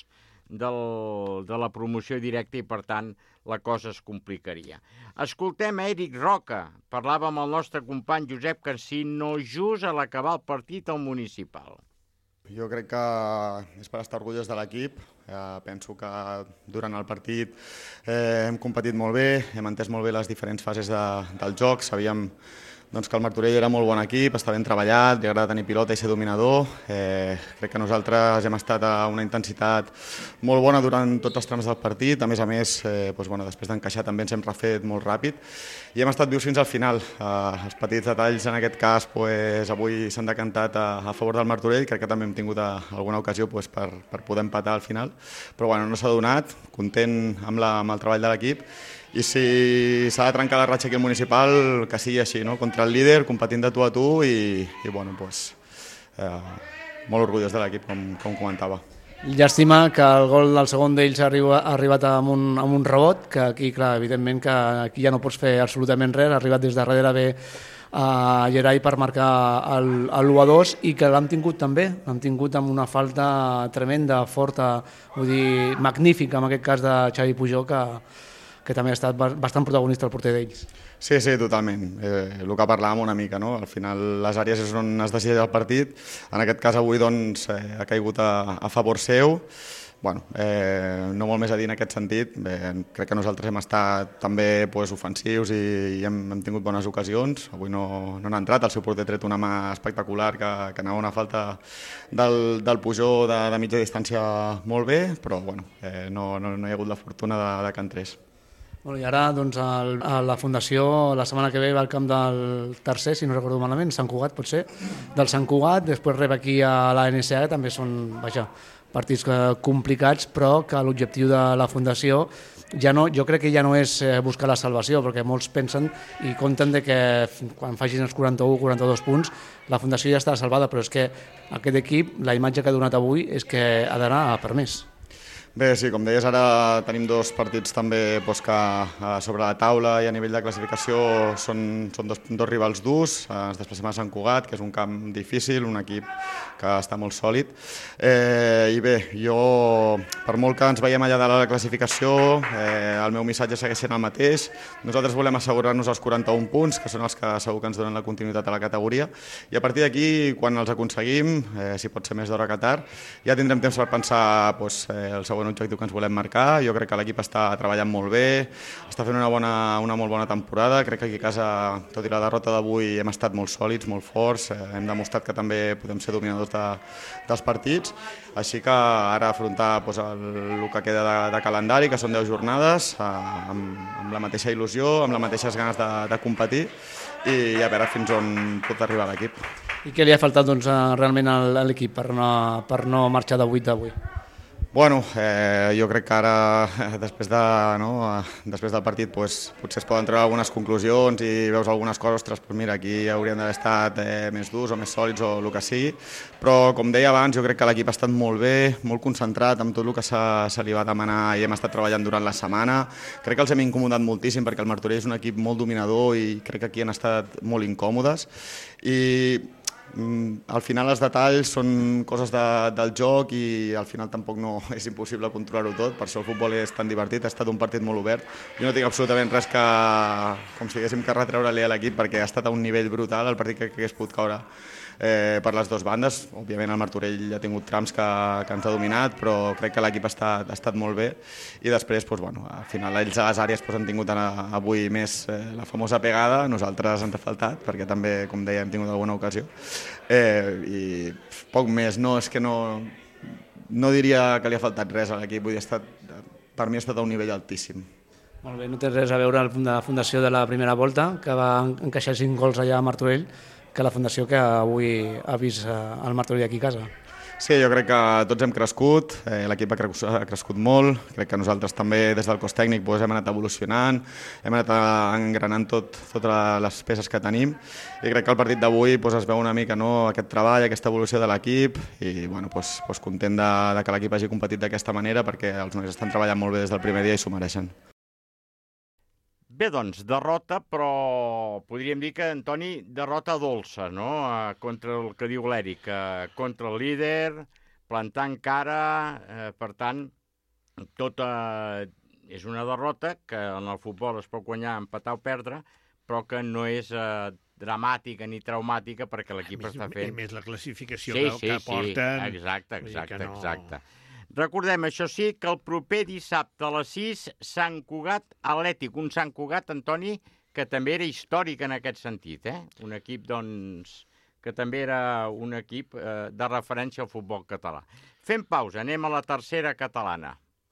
Speaker 2: del, de la promoció directa i, per tant, la cosa es complicaria. Escoltem a Eric Roca. Parlava amb el nostre company Josep Cansino just a l'acabar el partit al Municipal.
Speaker 8: Jo crec que és per estar orgullós de l'equip. Eh, penso que durant el partit eh, hem competit molt bé, hem entès molt bé les diferents fases de, del joc, sabíem doncs que el Martorell era molt bon equip, està ben treballat, li agrada tenir pilota i ser dominador. Eh, crec que nosaltres hem estat a una intensitat molt bona durant tots els trams del partit. A més a més, eh, doncs, bueno, després d'encaixar també ens hem refet molt ràpid i hem estat vius fins al final. Eh, els petits detalls en aquest cas doncs, avui s'han decantat a, a favor del Martorell. Crec que també hem tingut a, alguna ocasió doncs, per, per poder empatar al final, però bueno, no s'ha donat, content amb, la, amb el treball de l'equip. I si s'ha de trencar la ratxa aquí al Municipal, que sigui així, no? Contra el líder, competint de tu a tu i, i bueno, pues, eh, molt orgullós de l'equip, com, com comentava.
Speaker 9: Llàstima que el gol del segon d'ells ha arribat amb un, amb un rebot, que aquí, clar, evidentment que aquí ja no pots fer absolutament res, ha arribat des de darrere bé a Gerai per marcar l'u a dos i que l'han tingut també, l'han tingut amb una falta tremenda, forta, vull dir, magnífica, en aquest cas de Xavi Pujol, que que també ha estat bastant protagonista el porter d'ells.
Speaker 8: Sí, sí, totalment. Eh, el que parlàvem una mica, no? Al final les àrees és on es decideix el partit. En aquest cas avui doncs, eh, ha caigut a, a favor seu. Bueno, eh, no molt més a dir en aquest sentit. Bé, crec que nosaltres hem estat també pues, ofensius i, i hem, hem tingut bones ocasions. Avui no, no n'ha entrat. El seu porter ha tret una mà espectacular que, que anava una falta del, del Pujol de, de mitja distància molt bé, però bueno, eh, no, no, no hi ha hagut la fortuna de, de que entrés.
Speaker 9: Bueno, I ara doncs, el, a la Fundació la setmana que ve va al camp del tercer, si no recordo malament, Sant Cugat potser, del Sant Cugat, després rep aquí a la N S A, també són vaja, partits complicats, però que l'objectiu de la Fundació ja no, jo crec que ja no és buscar la salvació, perquè molts pensen i compten de que quan facin els quaranta-u o quaranta-dos punts la Fundació ja està salvada, però és que aquest equip, la imatge que ha donat avui és que ha d'anar per més.
Speaker 8: Bé, sí, com deies, ara tenim dos partits també doncs, que sobre la taula i a nivell de classificació són, són dos, dos rivals durs. Ens desplacem a Sant Cugat, que és un camp difícil, un equip que està molt sòlid. Eh, I bé, jo, per molt que ens veiem allà de la classificació, eh, el meu missatge segueix sent el mateix. Nosaltres volem assegurar-nos els quaranta-un punts, que són els que segur que ens donen la continuïtat a la categoria, i a partir d'aquí, quan els aconseguim, eh, si pot ser més d'hora que tard, ja tindrem temps per pensar doncs, eh, el següent objectiu que ens volem marcar. Jo crec que l'equip està treballant molt bé, està fent una, bona, una molt bona temporada. Crec que aquí a casa, tot i la derrota d'avui, hem estat molt sòlids, molt forts, eh, hem demostrat que també podem ser dominadors de, dels partits, així que ara afrontar doncs, el, el que queda de, de calendari, que són deu jornades, eh, amb, amb la mateixa il·lusió, amb les mateixes ganes de, de competir i a veure fins on pot arribar l'equip.
Speaker 9: I què li ha faltat doncs, realment a l'equip per no, per no marxar de vuit d'avui?
Speaker 8: Bueno, eh, jo crec que ara, després, de, no, després del partit, pues, potser es poden treure algunes conclusions i veus algunes coses, ostres, pues mira, aquí haurien d'haver estat eh, més durs o més sòlids o el que sigui, però com deia abans, jo crec que l'equip ha estat molt bé, molt concentrat amb tot el que se, se li va demanar i hem estat treballant durant la setmana. Crec que els hem incomodat moltíssim perquè el Martorell és un equip molt dominador i crec que aquí han estat molt incòmodes i al final els detalls són coses de, del joc i al final tampoc no és impossible controlar-ho tot, per això el futbol és tan divertit, ha estat un partit molt obert. Jo no tinc absolutament res que, com si haguéssim que retreure-li a l'equip perquè ha estat a un nivell brutal, el partit que, que hagués pogut caure eh, per les dues bandes. Òbviament el Martorell ha tingut trams que, que ens ha dominat, però crec que l'equip ha, estat, ha estat molt bé i després doncs, bueno, al final ells a les àrees doncs, han tingut ana, avui més eh, la famosa pegada, nosaltres ens ha faltat perquè també, com deia, hem tingut alguna ocasió eh, i poc més, no, és que no, no diria que li ha faltat res a l'equip, vull dir, ha estat, per mi ha estat a un nivell altíssim.
Speaker 9: Molt bé, no té res a veure amb la fundació de la primera volta, que va encaixar cinc gols allà a Martorell, que la fundació que avui ha vist el Martorell aquí a casa.
Speaker 8: Sí, jo crec que tots hem crescut, eh, l'equip ha crescut, ha crescut molt, crec que nosaltres també des del cos tècnic doncs, hem anat evolucionant, hem anat engranant tot, totes les peces que tenim i crec que el partit d'avui doncs, es veu una mica no, aquest treball, aquesta evolució de l'equip i bueno, doncs, doncs, content de, de que l'equip hagi competit d'aquesta manera perquè els nois estan treballant molt bé des del primer dia i s'ho mereixen.
Speaker 2: Bé, doncs, derrota, però podríem dir que, Antoni, derrota dolça, no?, contra el que diu l'Eric, contra el líder, plantant cara, eh, per tant, tota és una derrota que en el futbol es pot guanyar, empatar o perdre, però que no és eh, dramàtica ni traumàtica perquè l'equip està fent...
Speaker 4: A més, la classificació
Speaker 2: sí,
Speaker 4: que,
Speaker 2: sí,
Speaker 4: que porten...
Speaker 2: Sí, exacte, exacte,
Speaker 4: no...
Speaker 2: exacte. Recordem, això sí, que el proper dissabte a les sis, Sant Cugat Atlètic, un Sant Cugat, Antoni, que també era històric en aquest sentit, eh? Un equip, doncs, que també era un equip eh, de referència al futbol català. Fem pausa, anem a la tercera catalana.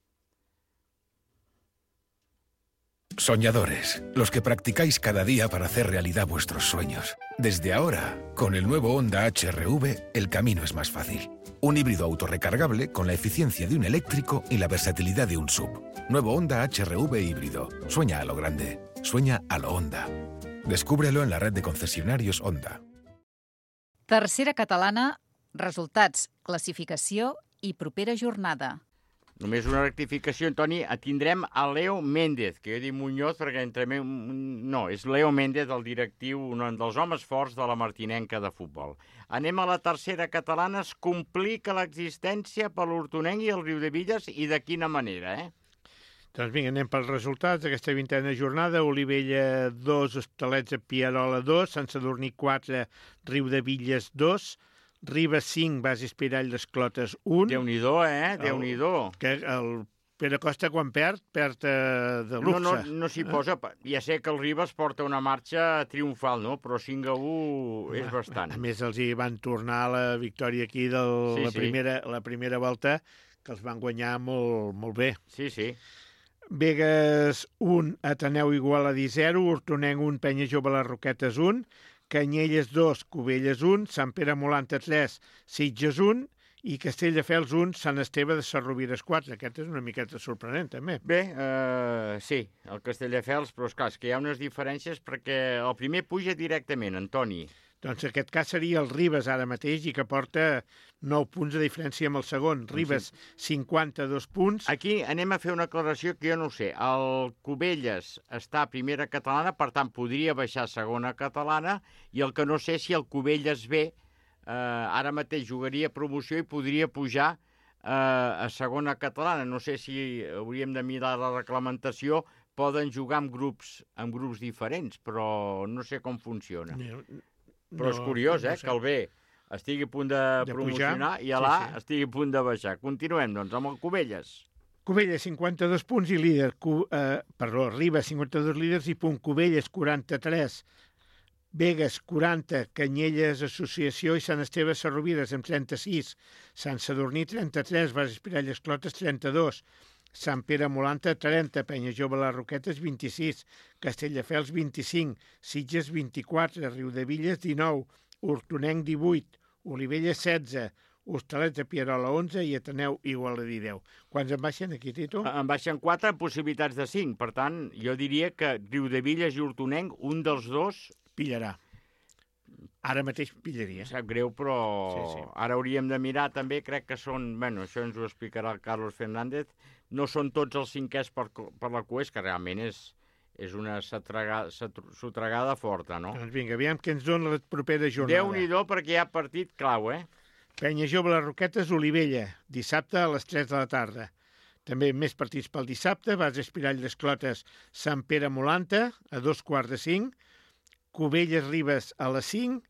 Speaker 10: Soñadores, los que practicáis cada día para hacer realidad vuestros sueños. Desde ahora, con el nuevo Honda H R V, el camino es más fácil. Un híbrido autorrecargable con la eficiencia de un eléctrico y la versatilidad de un S U V. Nuevo Honda H R V híbrido. Sueña a lo grande. Sueña a lo Honda. Descúbrelo en la red de concesionarios Honda.
Speaker 3: Tercera catalana, resultats, classificació i propera jornada.
Speaker 2: Només una rectificació, Antoni, tindrem a Leo Méndez, que jo dic Muñoz perquè entre mi... No, és Leo Méndez, el directiu, un dels homes forts de la martinenca de futbol. Anem a la tercera catalana, es complica l'existència per l'Hortonenc i el Riudebitlles i de quina manera, eh?
Speaker 4: Doncs vinga, anem pels resultats d'aquesta vintena jornada. Olivella dos, Hostalets de Pierola dos, Sant Sadurní quatre, Riudebitlles dos, Ribes cinc, Basi Espirall d'Esclotes un.
Speaker 2: Déu-n'hi-do, eh? Déu-n'hi-do.
Speaker 4: Que el Pere Costa, quan perd, perd eh, de luxe.
Speaker 2: No, no, no s'hi posa. Ja sé que el Ribes porta una marxa triomfal, no? Però cinc a u és bastant.
Speaker 4: A més, els hi van tornar la victòria aquí de
Speaker 2: sí,
Speaker 4: la,
Speaker 2: sí.
Speaker 4: primera, la primera volta, que els van guanyar molt, molt bé.
Speaker 2: Sí, sí.
Speaker 4: Begues un, Ateneu Igualadi zero, Hortonenc un, Penya Jove Les Roquetes un, Canyelles dos, Cubelles un, Sant Pere Molanta tres, Sitges un i Castelldefels un, Sant Esteve de Sarrovires quatre. Aquest és una miqueta sorprenent, també.
Speaker 2: Bé, eh, sí, el Castelldefels, però és clar, és que hi ha unes diferències perquè el primer puja directament, Antoni.
Speaker 4: Doncs en aquest cas seria el Ribes ara mateix i que porta nou punts de diferència amb el segon. Ribes, cinquanta-dos punts.
Speaker 2: Aquí anem a fer una aclaració que jo no sé. El Cubelles està a primera catalana, per tant podria baixar a segona catalana, i el que no sé si el Cubelles B eh, ara mateix jugaria promoció i podria pujar eh, a segona catalana. No sé si hauríem de mirar la reglamentació, poden jugar amb grups, amb grups diferents, però no sé com funciona. No. Però és curiós, eh, no sé. Que el B estigui a punt de, de promocionar pujar, i l'A sí, sí. estigui a punt de baixar. Continuem, doncs, amb el Cubelles.
Speaker 4: Cubelles, cinquanta-dos punts i líder. Cu, eh, perdó, Ribes, cinquanta-dos líders i punt. Cubelles, quaranta-tres. Begues, quaranta. Canyelles, Associació i Sant Esteve Sarrovires, amb trenta-sis. Sant Sadurní, trenta-tres. Basi Espirall Esclotes, trenta-dos. Sant Pere Molanta, trenta, Penya Jove Les Roquetes, vint-i-sis, Castelldefels, vint-i-cinc, Sitges, vint-i-quatre, Riudebitlles, dinou, Hortonenc, divuit, Olivella, setze, Hostalets de Pierola, onze i Ateneu Igualadi, deu. Quants en baixen aquí, Tito?
Speaker 2: En baixen quatre amb possibilitats de cinc. Per tant, jo diria que Riudebitlles i Hortonenc, un dels dos...
Speaker 4: Pillarà. Ara mateix pillaria.
Speaker 2: Sap greu, però sí, sí. Ara hauríem de mirar també, crec que són... Bueno, això ens ho explicarà el Carlos Fernández. No són tots els cinquers per, per la Cues, que realment és, és una sotregada forta, no?
Speaker 4: Doncs vinga, aviam què ens dona la propera jornada.
Speaker 2: Déu-n'hi-do, perquè hi ha partit clau, eh?
Speaker 4: Penya Jove Les Roquetes, Olivella, dissabte a les tres de la tarda. També més partits pel dissabte, Basi Espirall d'Esclotes, Sant Pere Molanta, a dos quarts de cinc, Cubelles Ribes a les cinc,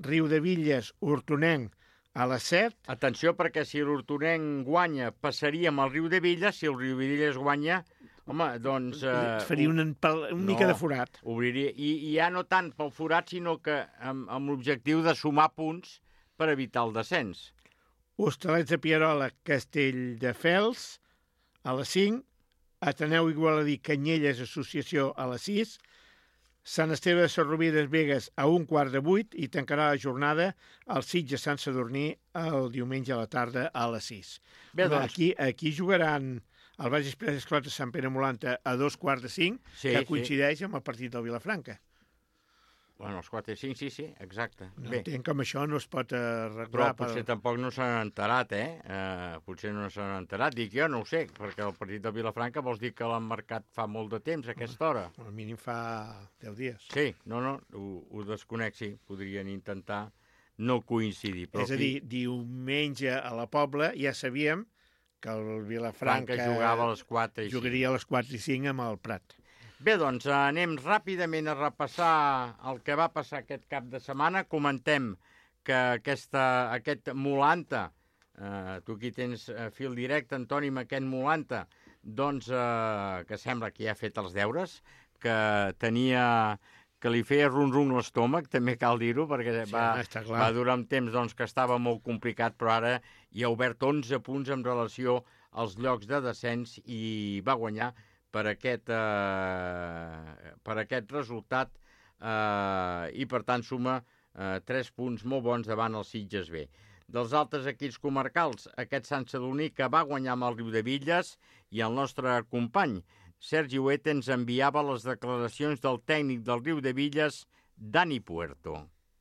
Speaker 4: Riudebitlles, Hortonenc a les set.
Speaker 2: Atenció, perquè si l'Hortonenc guanya, passaríem al Riudebitlles. Si el Riudebitlles guanya, home, doncs... Eh,
Speaker 4: faria una, una no, mica de forat.
Speaker 2: Obriria, i, I ja no tant pel forat, sinó que amb, amb l'objectiu de sumar punts per evitar el descens.
Speaker 4: Hostalets de Pierola, Castelldefels a les cinc. Ateneu Igualadí, Canyelles, Associació a les sis, Sant Esteve de Sarrovides, Vegas a un quart de vuit i tancarà la jornada el Sitges Sant Sadurní el diumenge a la tarda a les sis. Bé, doncs... aquí, aquí jugaran el Baix Express Esclota Sant Pere Molanta a dos quarts de cinc, sí, que coincideix sí. amb el partit del Vilafranca.
Speaker 2: Bueno, els quatre i cinc, sí, sí, exacte.
Speaker 4: No Bé. entenc com això no es pot arreglar.
Speaker 2: Però potser per... tampoc no s'han enterat, eh? Uh, potser no s'han enterat. Dic jo, no ho sé, perquè el partit de Vilafranca vols dir que l'han marcat fa molt de temps, a aquesta hora.
Speaker 4: Al mínim fa deu dies.
Speaker 2: Sí, no, no, ho, ho desconec, sí. Podrien intentar no coincidir. Però
Speaker 4: és a dir, diumenge a la Pobla ja sabíem que el Vilafranca
Speaker 2: jugava a les quatre i cinc.
Speaker 4: Jugaria a les quatre i cinc amb el Prat.
Speaker 2: Bé, doncs anem ràpidament a repassar el que va passar aquest cap de setmana. Comentem que aquesta, aquest Molanta, eh, tu aquí tens fil directe, Antoni, amb aquest Molanta, doncs eh, que sembla que ja ha fet els deures, que tenia, que li feia rum-rum l'estómac, també cal dir-ho, perquè sí, va, va durar un temps doncs, que estava molt complicat, però ara hi ha obert onze punts en relació als llocs de descens i va guanyar per aquest, eh, per aquest resultat eh, i, per tant, suma eh, tres punts molt bons davant el Sitges B. Dels altres equips comarcals, aquest Sant Sadurní que va guanyar amb el Riudebitlles i el nostre company, Sergi Huete, ens enviava les declaracions del tècnic del Riudebitlles, Dani Puerto.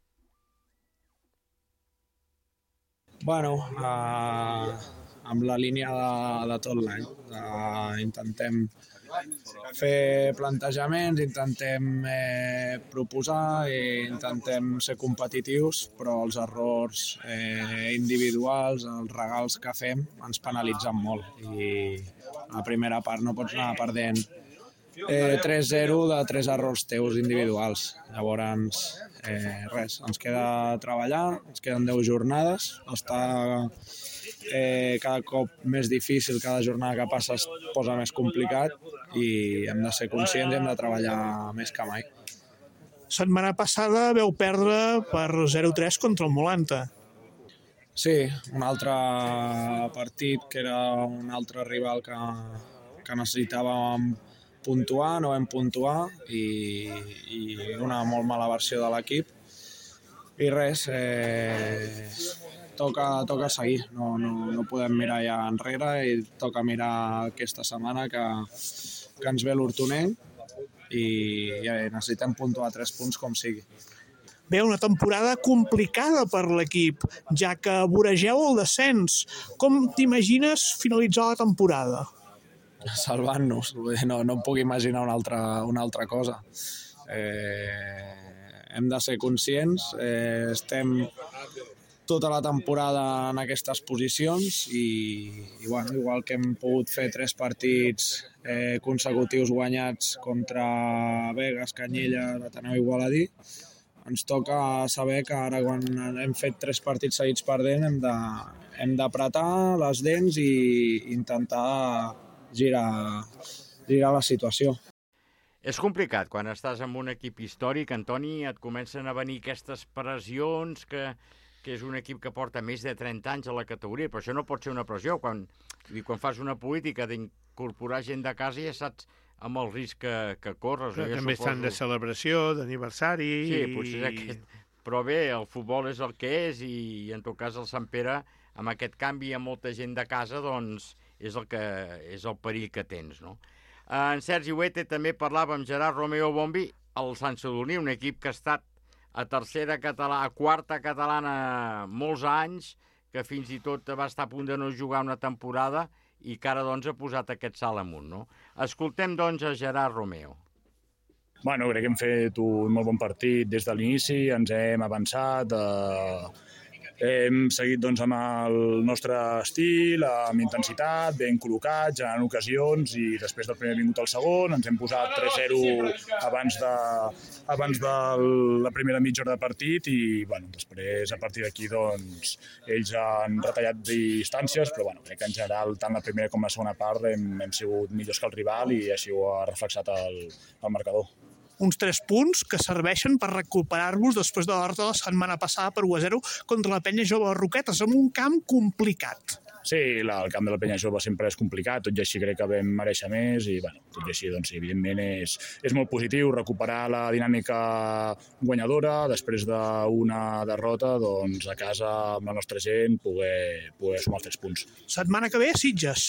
Speaker 11: Bueno, uh, amb la línia de, de tot l'any. Uh, intentem fer plantejaments, intentem eh, proposar i intentem ser competitius, però els errors eh, individuals, els regals que fem, ens penalitzen molt. I la primera part no pots anar perdent eh, tres zero de tres errors teus individuals. Llavors, eh, res, ens queda treballar, ens queden deu jornades, està eh, cada cop més difícil, cada jornada que passa es posa més complicat i hem de ser conscients i hem de treballar més que mai.
Speaker 12: Setmana passada veu perdre per zero tres contra el Molanta.
Speaker 11: Sí, un altre partit que era un altre rival que, que necessitàvem puntuar, no vam puntuar i, i una molt mala versió de l'equip. I res, eh, toca, toca seguir, no, no, no podem mirar ja enrere i toca mirar aquesta setmana que, que ens ve l'Hortonenc i ja necessitem puntuar tres punts com sigui.
Speaker 12: Bé, una temporada complicada per l'equip, ja que voregeu el descens. Com t'imagines finalitzar la temporada?
Speaker 11: Salvant-nos, no, no em puc imaginar una altra, una altra cosa. Eh, hem de ser conscients, eh, estem tota la temporada en aquestes posicions i, i bueno, igual que hem pogut fer tres partits eh, consecutius guanyats contra Vegas, Canyelles, Ateneu i Igualadí, ens toca saber que ara quan hem fet tres partits seguits perdent hem de, hem d'apretar les dents i intentar girar, girar la situació.
Speaker 2: És complicat quan estàs en un equip històric, Antoni, et comencen a venir aquestes pressions que, que és un equip que porta més de trenta anys a la categoria, però això no pot ser una pressió. Quan, quan fas una política d'incorporar gent de casa ja saps amb el risc que, que corres.
Speaker 4: Però també suposo... estan de celebració, d'aniversari...
Speaker 2: Sí, potser aquest... Però bé, el futbol és el que és i en tot cas el Sant Pere, amb aquest canvi amb molta gent de casa, doncs és el, que, és el perill que tens, no? En Sergi Huete també parlava amb Gerard Romeo Bombi, el Sant Sadurní, un equip que ha estat a tercera catalana, a quarta catalana molts anys, que fins i tot va estar a punt de no jugar una temporada i que ara doncs ha posat aquest salt amunt, no? Escoltem doncs a Gerard Romeo.
Speaker 13: Bueno, crec que hem fet un molt bon partit des de l'inici, ens hem avançat, eh, Hem seguit doncs, amb el nostre estil, amb intensitat, ben col·locats, generant ocasions, i després del primer minut al segon ens hem posat tres zero abans de, abans de la primera mitja hora de partit i bueno, després a partir d'aquí doncs, ells han retallat distàncies, però bueno, crec que en general tant la primera com la segona part hem, hem sigut millors que el rival i així ho ha reflexat el, el marcador.
Speaker 12: Uns tres punts que serveixen per recuperar-vos després de la derrota de la setmana passada per u a zero contra la Penya Jove de Roquetes, en un camp complicat.
Speaker 13: Sí, la, el camp de la Penya Jove sempre és complicat, tot i així crec que vam mereixer més i bueno, tot i així doncs, evidentment és, és molt positiu recuperar la dinàmica guanyadora després d'una derrota doncs, a casa amb la nostra gent poder, poder sumar els tres punts.
Speaker 12: Setmana que ve a Sitges.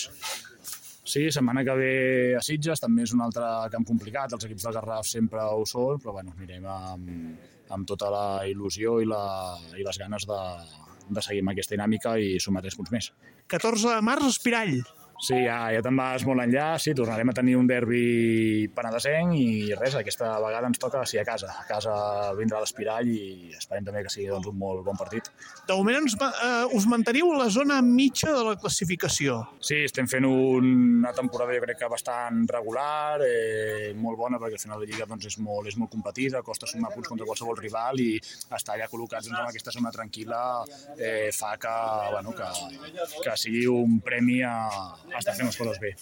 Speaker 13: Sí, setmana que ve a Sitges també és un altre camp complicat, els equips del Garraf sempre ho són, però bueno, anirem amb, amb tota la il·lusió i, la, i les ganes de, de seguir amb aquesta dinàmica i sumar tres punts més.
Speaker 12: catorze de març, Espirall.
Speaker 13: Sí, ja, ja te'n vas molt enllà, sí, tornarem a tenir un derbi penedesenc i res, aquesta vegada ens toca sí, a casa. A casa vindrà l'Espirall i esperem també que sigui doncs, un molt bon partit.
Speaker 12: De moment ens, uh, us manteniu a la zona mitja de la classificació.
Speaker 13: Sí, estem fent una temporada jo crec que bastant regular, eh, molt bona perquè al final la Lliga doncs, és, molt, és molt competida, costa sumar punts contra qualsevol rival i estar allà col·locats doncs, en aquesta zona tranquil·la eh, fa que, bueno, que, que sigui un premi a està fent les coses bé.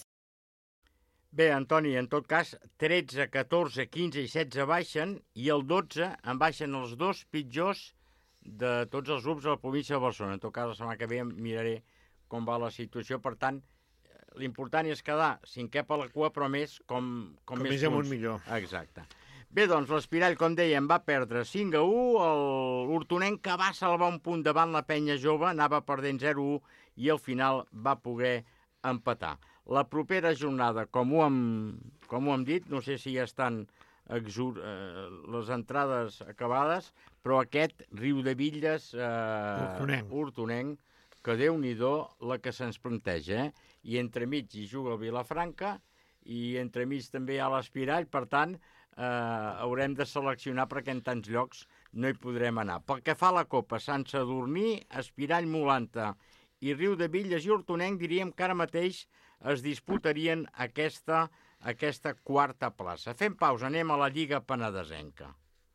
Speaker 2: Bé, Antoni, en tot cas, tretze, catorze, quinze i setze baixen i el dotze en baixen els dos pitjors de tots els grups de la província de Barcelona. En tot cas, la setmana que ve miraré com va la situació. Per tant, l'important és quedar cinquè per la cua, però més com, com,
Speaker 4: com
Speaker 2: més
Speaker 4: punts.
Speaker 2: Més
Speaker 4: millor.
Speaker 2: Exacte. Bé, doncs, l'Espirall, com dèiem, va perdre cinc a u, l'Hortonenc que va salvar un punt davant la Penya Jove, anava perdent zero a u i al final va poder empatar. La propera jornada, com ho hem, com ho hem dit, no sé si ja estan exur, eh, les entrades acabades, però aquest Riudebitlles eh,
Speaker 4: Hortonenc.
Speaker 2: Hortonenc, que Déu-n'hi-do la que se'ns planteja, eh? I entremig hi juga el Vilafranca i entremig també hi ha l'Espirall, per tant, eh, haurem de seleccionar perquè en tants llocs no hi podrem anar. Pel que fa a la Copa, Sant Sadurní, Espirall, Molanta i Riudebitlles i Hortonenc, diríem que ara mateix es disputarien aquesta, aquesta quarta plaça. Fem pausa, anem a la Lliga Penedesenca.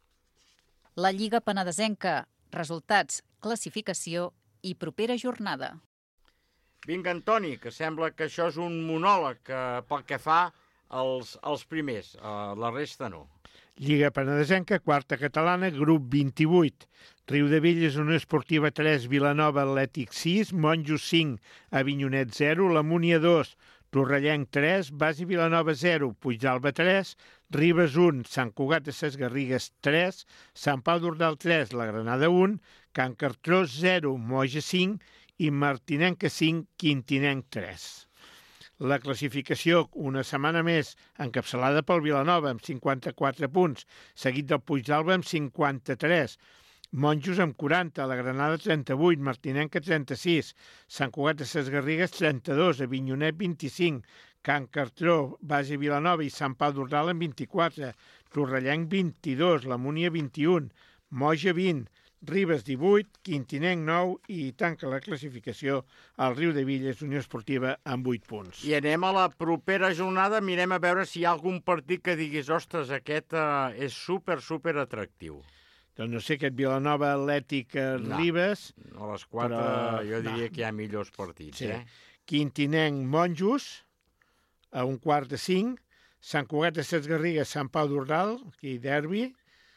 Speaker 3: La Lliga Penedesenca, resultats, classificació i propera jornada.
Speaker 2: Vinga, Antoni, que sembla que això és un monòleg que, pel que fa als, als primers, uh, la resta no.
Speaker 4: Lliga Penedesenca, quarta catalana, grup vint-i-vuit. Riudebitlles, Unió Esportiva tres, Vilanova Atlètic sis, Monjos cinc, Avinyonet zero, la Múnia dos, Torrellenc tres, Basi Vilanova zero, Puigdalba tres, Ribes un, Sant Cugat de Ses Garrigues tres, Sant Pau d'Ordal tres, la Granada un, Can Cartrós zero, Moja cinc i Martinenca cinc, Quintinenc tres. La classificació, una setmana més, encapçalada pel Vilanova amb cinquanta-quatre punts, seguit del Puigdalba amb cinquanta-tres, Monjos amb quaranta, la Granada trenta-vuit, Martinenca trenta-sis, Sant Cugat de Ses Garrigues trenta-dos, Avinyonet vint-i-cinc, Can Cartró, Basi Vilanova i Sant Pau d'Ordal amb vint-i-quatre, Torrellenc vint-i-dos, la Múnia vint-i-un, Moja vint, Ribes divuit, Quintinenc nou i tanca la classificació al Riudebitlles, Unió Esportiva amb vuit punts.
Speaker 2: I anem a la propera jornada, mirem a veure si hi ha algun partit que diguis, ostres, aquest eh, és super, super atractiu.
Speaker 4: Doncs no sé, aquest Vilanova Atlètic
Speaker 2: no,
Speaker 4: Ribes...
Speaker 2: A les quatre però, jo diria no. que hi ha millors partits.
Speaker 4: Sí.
Speaker 2: Eh?
Speaker 4: Quintinenc Monjos, a un quart de cinc, Sant Cugat de Ses Garrigues, Sant Pau d'Ordal, aquí derbi,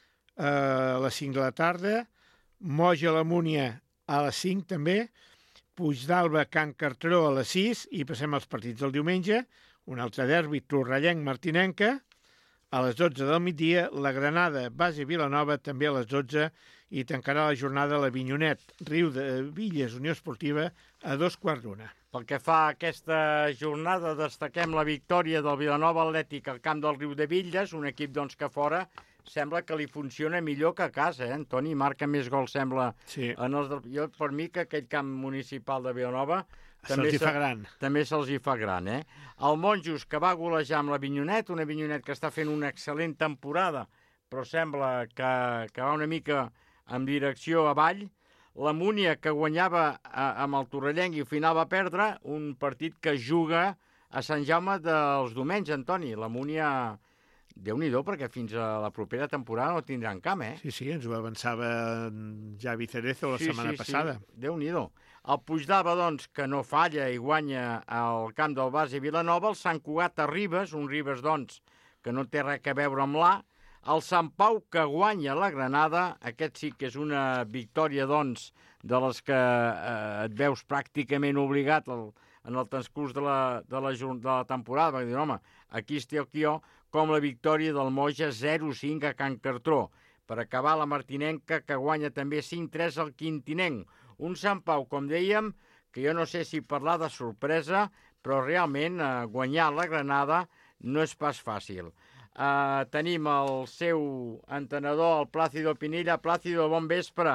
Speaker 4: a les cinc de la tarda, Moja la Múnia a les cinc també, Puigdalba, Can Cartró a les sis i passem als partits del diumenge, un altre derbi, Torrellenc, Martinenca, a les dotze del migdia, la Granada, Basi Vilanova, també a les dotze, i tancarà la jornada la Avinyonet, Riudebitlles, Unió Esportiva, a dos quarts d'una.
Speaker 2: Pel que fa a aquesta jornada, destaquem la victòria del Vilanova Atlètic al camp del Riudebitlles, un equip doncs, que fora sembla que li funciona millor que a casa, eh? Antoni marca més gols, sembla.
Speaker 4: Sí.
Speaker 2: En els de... Jo, per mi, que aquell camp municipal de Vilanova
Speaker 4: també se'ls hi fa gran.
Speaker 2: També se'ls hi fa gran, eh? El Monjos, que va golejar amb l'Avinyonet, un Avinyonet que està fent una excel·lent temporada, però sembla que, que va una mica en direcció avall. la Múnia, que guanyava amb el Torrellenc i al final va perdre, un partit que juga a Sant Jaume dels Domenys, Antoni. La Múnia, Déu-n'hi-do, perquè fins a la propera temporada no tindran camp, eh?
Speaker 4: Sí, sí, ens ho avançava Javi Cerezo la
Speaker 2: sí,
Speaker 4: setmana
Speaker 2: sí,
Speaker 4: passada.
Speaker 2: Sí, Déu-n'hi-do. El Puigdava, doncs, que no falla i guanya al camp del Base Vilanova, el Sant Cugat a Ribes, un Ribes, doncs, que no té res a veure amb l'A, el Sant Pau, que guanya la Granada, aquest sí que és una victòria, doncs, de les que eh, et veus pràcticament obligat el, en el transcurs de la, de la, de la temporada, perquè diuen, home, aquí estic aquí jo, com la victòria del Moja zero cinc a Can Cartró. Per acabar, la martinenca, que guanya també cinc tres al Quintinenc. Un Sant Pau, com dèiem, que jo no sé si parlar de sorpresa, però realment eh, guanyar la Granada no és pas fàcil. Eh, tenim el seu entenedor, el Plácido Pinilla. Plácido, bon vespre.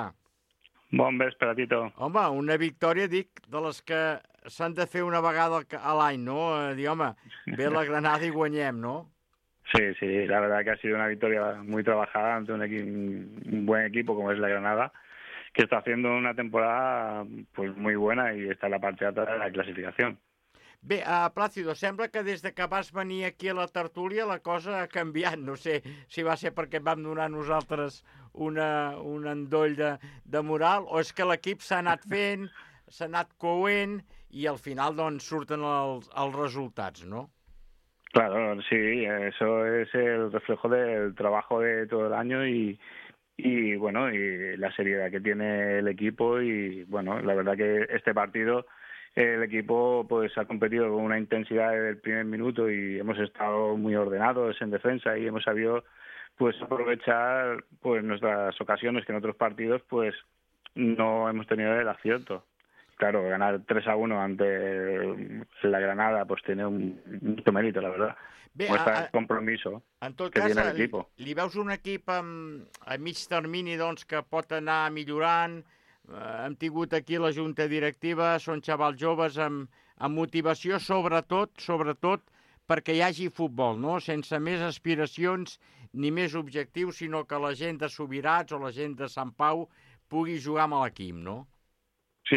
Speaker 14: Bon vespre, Tito.
Speaker 2: Home, una victòria, dic, de les que s'han de fer una vegada a l'any, no? Eh, dir, home, ve la Granada i guanyem, no?
Speaker 14: Sí, sí, la verdad que ha sido una victoria muy trabajada ante un, un buen equipo como es la Granada, que está haciendo una temporada pues muy buena y está en la parte alta de la clasificación.
Speaker 2: Bé, uh, Plácido, sembla que des de que vas venir aquí a la tertúlia la cosa ha canviat. No sé si va ser perquè et vam donar a nosaltres una, un endoll de, de moral o és que l'equip s'ha anat fent, s'ha anat coent i al final doncs surten els, els resultats, no?
Speaker 14: Claro, sí, eso es el reflejo del trabajo de todo el año y, y bueno, y la seriedad que tiene el equipo y bueno, la verdad que este partido el equipo pues ha competido con una intensidad desde el primer minuto y hemos estado muy ordenados en defensa y hemos sabido pues aprovechar pues nuestras ocasiones que en otros partidos pues no hemos tenido el acierto. Claro, ganar tres a uno ante la Granada pues tiene un, mucho mérito, la verdad.
Speaker 2: Bé,
Speaker 14: muestra
Speaker 2: a, a,
Speaker 14: el compromiso
Speaker 2: en tot
Speaker 14: que
Speaker 2: cas,
Speaker 14: tiene el equipo.
Speaker 2: Li, li veus un equip amb, a mig termini doncs, que pot anar millorant? Eh, hem tingut aquí la junta directiva, són xavals joves amb, amb motivació, sobretot, sobretot perquè hi hagi futbol, no? Sense més aspiracions ni més objectius, sinó que la gent de Subirats o la gent de Sant Pau pugui jugar amb l'equip, no?
Speaker 14: Sí,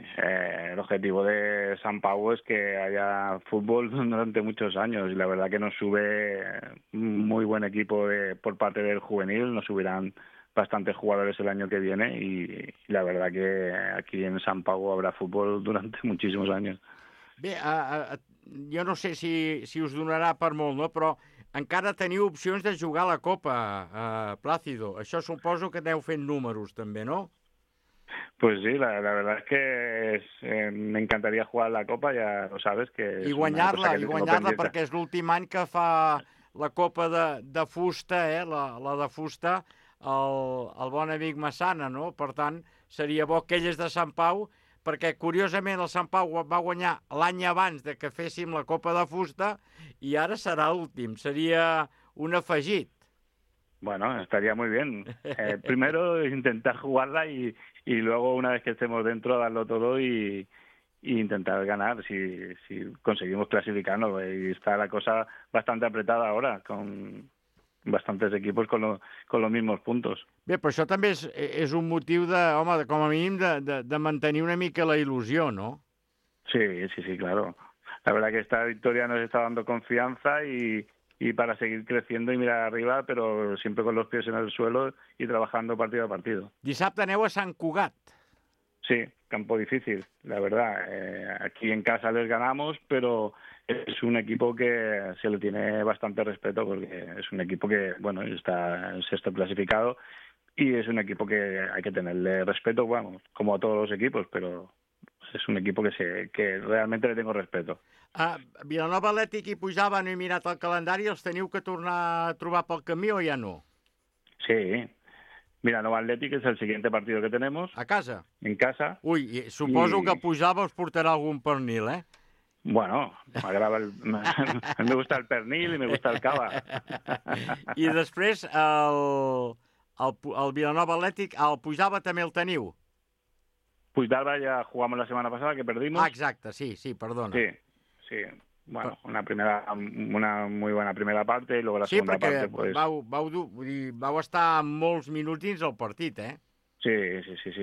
Speaker 14: eh, el objetivo de San Pau es que haya fútbol durante muchos años y la verdad que nos sube un muy buen equipo de, por parte del juvenil, nos subirán bastantes jugadores el año que viene y, y la verdad que aquí en San Pau habrá fútbol durante muchísimos años.
Speaker 2: Bé, uh, uh, jo no sé si, si us donarà per molt, no? Però encara teniu opcions de jugar a la Copa, uh, Plácido. Això suposo que aneu fent números també, no?
Speaker 14: Pues sí, la, la verdad es que es, eh, me encantaría jugar la Copa, ya lo sabes. que
Speaker 2: I guanyar-la, i guanyar-la perquè és l'últim any que fa la Copa de, de fusta, eh? la, la de fusta, el, el bon amic Massana, no? Per tant, seria bo que ell és de Sant Pau, perquè curiosament el Sant Pau va guanyar l'any abans de que féssim la Copa de fusta i ara serà l'últim, seria un afegit.
Speaker 14: Bueno, estaría muy bien. Eh, primero intentar jugarla y, y luego una vez que estemos dentro darlo todo y, y intentar ganar si, si conseguimos clasificarnos. Y está la cosa bastante apretada ahora con bastantes equipos con, lo, con los mismos puntos.
Speaker 2: Bé, però això també és, és un motiu de, home, de, com a mínim de, de, de mantenir una mica la il·lusió, no?
Speaker 14: Sí, sí, sí, claro. La verdad que esta victoria nos está dando confianza y y para seguir creciendo y mirar arriba, pero siempre con los pies en el suelo y trabajando partido a partido.
Speaker 2: Dissabte aneu a Sant Cugat.
Speaker 14: Sí, campo difícil, la verdad. Eh, aquí en casa les ganamos, pero es un equipo que se le tiene bastante respeto porque es un equipo que, bueno, está sexto clasificado y es un equipo que hay que tenerle respeto, bueno, como a todos los equipos, pero es un equipo que, se, que realmente le tengo respeto.
Speaker 2: Uh, Vilanova Atlètic i Pujava, no he mirat el calendari, els teniu que tornar a trobar pel camí o ja no?
Speaker 14: Sí, Vilanova Atlètic es el siguiente partido que tenemos.
Speaker 2: A casa?
Speaker 14: En casa.
Speaker 2: Ui, suposo
Speaker 14: y...
Speaker 2: que Pujava us portarà algun pernil, eh?
Speaker 14: Bueno, m'agrada el... me gusta el pernil i me gusta el cava.
Speaker 2: I després el, el, el Vilanova Atlètic, el Pujava també el teniu?
Speaker 14: Puigdalba ya jugamos la semana pasada, que perdimos.
Speaker 2: Ah, exacte, sí, sí, perdona.
Speaker 14: Sí, sí. Bueno, una primera, una muy buena primera parte y luego la
Speaker 2: sí,
Speaker 14: segunda parte, pues...
Speaker 2: Sí, perquè vau, vau, vull dir, vau estar molts minuts dins el partit, eh?
Speaker 14: Sí, sí, sí, sí.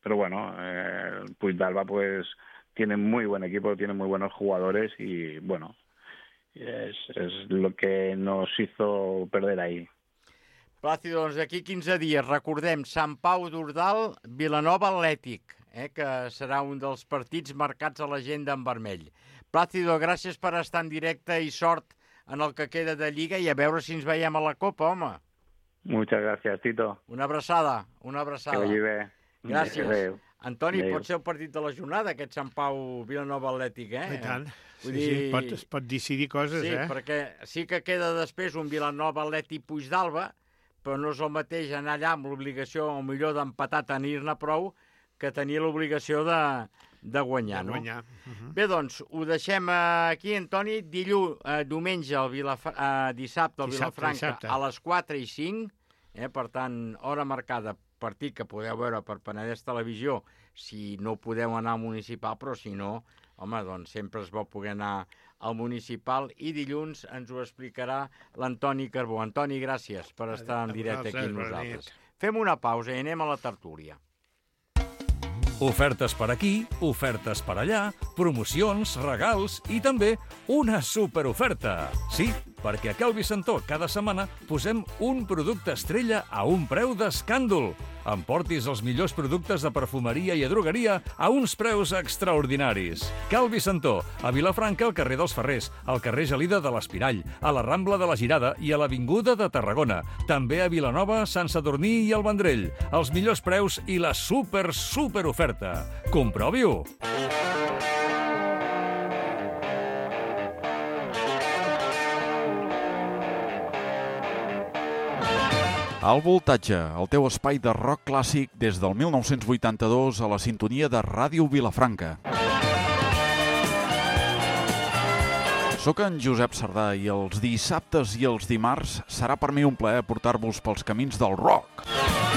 Speaker 14: pero bueno, eh, el Puig d'Alba pues tiene muy buen equipo, tiene muy buenos jugadores y bueno, es, es lo que nos hizo perder ahí.
Speaker 2: Plàcid, doncs d'aquí quinze dies, recordem, Sant Pau d'Ordal, Vilanova Atlètic, eh, que serà un dels partits marcats a l'agenda en vermell. Plàcido, gràcies per estar en directe i sort en el que queda de Lliga i a veure si ens veiem a la Copa, home.
Speaker 14: Muchas gracias, Tito.
Speaker 2: Una abraçada, una abraçada.
Speaker 14: Que vagi bé.
Speaker 2: Gràcies.
Speaker 14: Adéu.
Speaker 2: Antoni,
Speaker 14: Adéu.
Speaker 2: pot ser el partit de la jornada, aquest Sant Pau Vilanova Atlètic, eh?
Speaker 4: I tant. Sí,
Speaker 2: Vull
Speaker 4: sí,
Speaker 2: dir...
Speaker 4: pot, es pot decidir coses,
Speaker 2: sí,
Speaker 4: eh?
Speaker 2: Sí, perquè sí que queda després un Vilanova Atlètic Puig d'Alba, però no és el mateix anar allà amb l'obligació, o millor d'empatar, tenir-ne prou, que tenir l'obligació de, de guanyar,
Speaker 4: de
Speaker 2: no?
Speaker 4: guanyar. Uh -huh.
Speaker 2: Bé, doncs, ho deixem aquí, Antoni. Dilluns, eh, diumenge, al Vilaf... eh, dissabte, al
Speaker 4: Dissabte,
Speaker 2: Vilafranca,
Speaker 4: dissabte.
Speaker 2: a les quatre i cinc, eh, per tant, hora marcada, partit que podeu veure per Penedès Televisió, si no podeu anar al municipal, però si no, home, doncs sempre es vol poder anar al municipal, i dilluns ens ho explicarà l'Antoni Carbó. Antoni, gràcies per estar en directe aquí amb nosaltres. Fem una pausa i anem a la tertúlia.
Speaker 1: Ofertes per aquí, ofertes per allà, promocions, regals i també una superoferta. Sí, perquè a Cal Vicentó cada setmana posem un producte estrella a un preu d'escàndol. Emportis els millors productes de perfumeria i drogueria a uns preus extraordinaris. Cal Vicentó, a Vilafranca, al carrer dels Ferrers, al carrer Gelida de l'Espirall, a la Rambla de la Girada i a l'Avinguda de Tarragona. També a Vilanova, Sant Sadurní i el Vendrell. Els millors preus i la super, super oferta. Comprovi-ho!
Speaker 15: Al Voltatge, el teu espai de rock clàssic des del mil nou-cents vuitanta-dos a la sintonia de Ràdio Vilafranca. Soc en Josep Sardà i els dissabtes i els dimarts serà per mi un plaer portar-vos pels camins del rock.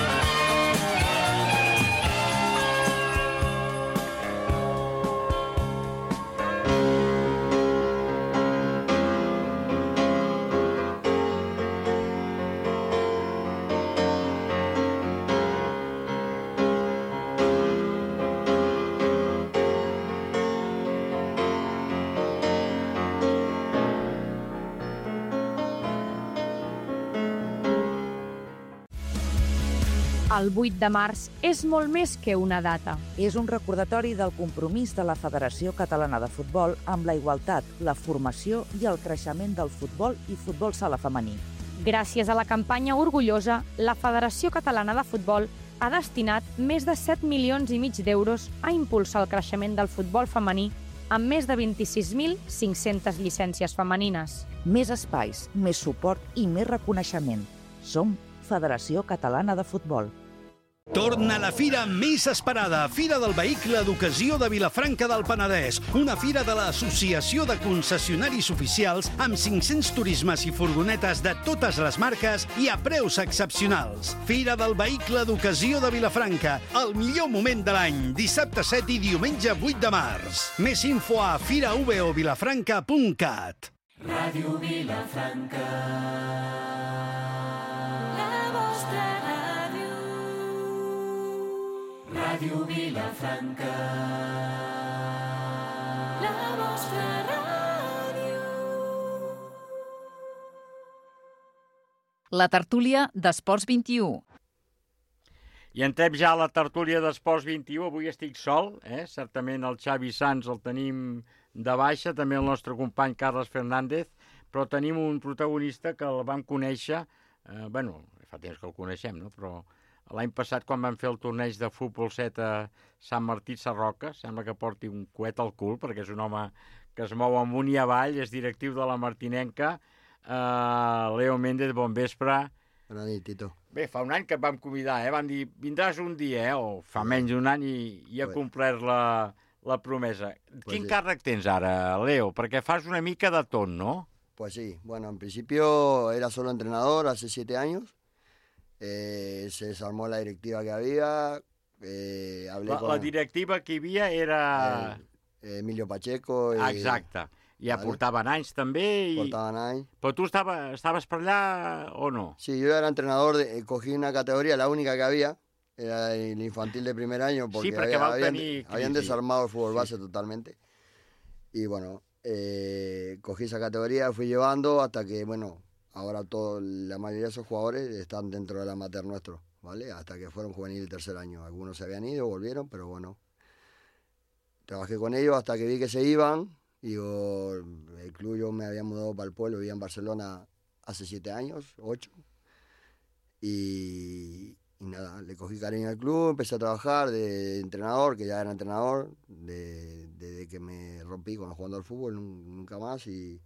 Speaker 16: El vuit de març és molt més que una data.
Speaker 17: És un recordatori del compromís de la Federació Catalana de Futbol amb la igualtat, la formació i el creixement del futbol i futbol sala femení.
Speaker 16: Gràcies a la campanya Orgullosa, la Federació Catalana de Futbol ha destinat més de set milions i mig d'euros a impulsar el creixement del futbol femení amb més de vint-i-sis mil cinc-centes llicències femenines.
Speaker 17: Més espais, més suport i més reconeixement. Som Federació Catalana de Futbol.
Speaker 18: Torna la fira més esperada, Fira del Vehicle d'Ocasió de Vilafranca del Penedès, una fira de l'Associació de Concessionaris Oficials amb cinc-cents turismes i furgonetes de totes les marques i a preus excepcionals. Fira del Vehicle d'Ocasió de Vilafranca, el millor moment de l'any, dissabte set i diumenge vuit de març. Més info a firauveovilafranca punt cat.
Speaker 19: Ràdio Vilafranca, la vostra ràdio. Ràdio Vilafranca, la vostra ràdio.
Speaker 3: La tertúlia d'Esports vint-i-u.
Speaker 2: I entrem ja a la tertúlia d'Esports vint-i-u. Avui estic sol, eh? Certament el Xavi Sans el tenim de baixa, també el nostre company Carles Fernández, però tenim un protagonista que el vam conèixer, eh, bueno, fa temps que el coneixem, no? Però l'any passat, quan vam fer el torneig de futbol set a Sant Martí Sarroca, sembla que porti un coet al cul, perquè és un home que es mou amunt i avall, és directiu de la Martinenca. Uh, Leo Méndez, bon vespre.
Speaker 20: Bona nit, Tito.
Speaker 2: Bé, fa un any que et vam convidar, eh? Vam dir, vindràs un dia, eh? O fa menys d'un any i, i ha complert la, la promesa.
Speaker 20: Pues
Speaker 2: Quin
Speaker 20: sí.
Speaker 2: càrrec tens ara, Leo? Perquè fas una mica de tot, ¿no?
Speaker 20: Pues sí, bueno, en principio era solo entrenador hace siete años. Eh, se desarmó la directiva que había. Eh, hablé
Speaker 2: La,
Speaker 20: con
Speaker 2: la directiva que hi havia era...
Speaker 20: eh, Emilio Pacheco. Y,
Speaker 2: Exacte. Ja
Speaker 20: Vale.
Speaker 2: portaven anys també. I...
Speaker 20: Portaven anys.
Speaker 2: Però tu estava, estaves per allà o no?
Speaker 20: Sí, yo era entrenador, de, cogí una categoría, la única que había, era el infantil de primer año, porque
Speaker 2: Sí, perquè
Speaker 20: había-
Speaker 2: vau
Speaker 20: habían,
Speaker 2: tenir
Speaker 20: habían
Speaker 2: crisi.
Speaker 20: desarmado el fútbol
Speaker 2: Sí.
Speaker 20: base totalmente. Y bueno, eh, cogí esa categoría, fui llevando hasta que, bueno, ahora todo, la mayoría de esos jugadores están dentro del amateur nuestro, ¿vale? Hasta que fueron juvenil el tercer año. Algunos se habían ido, volvieron, pero bueno. Trabajé con ellos hasta que vi que se iban. Digo, el club, yo me había mudado para el pueblo, vivía en Barcelona hace siete años, ocho. Y, y nada, le cogí cariño al club, empecé a trabajar de entrenador, que ya era entrenador, de- desde que me rompí con jugando al fútbol, nun- nunca más. Y,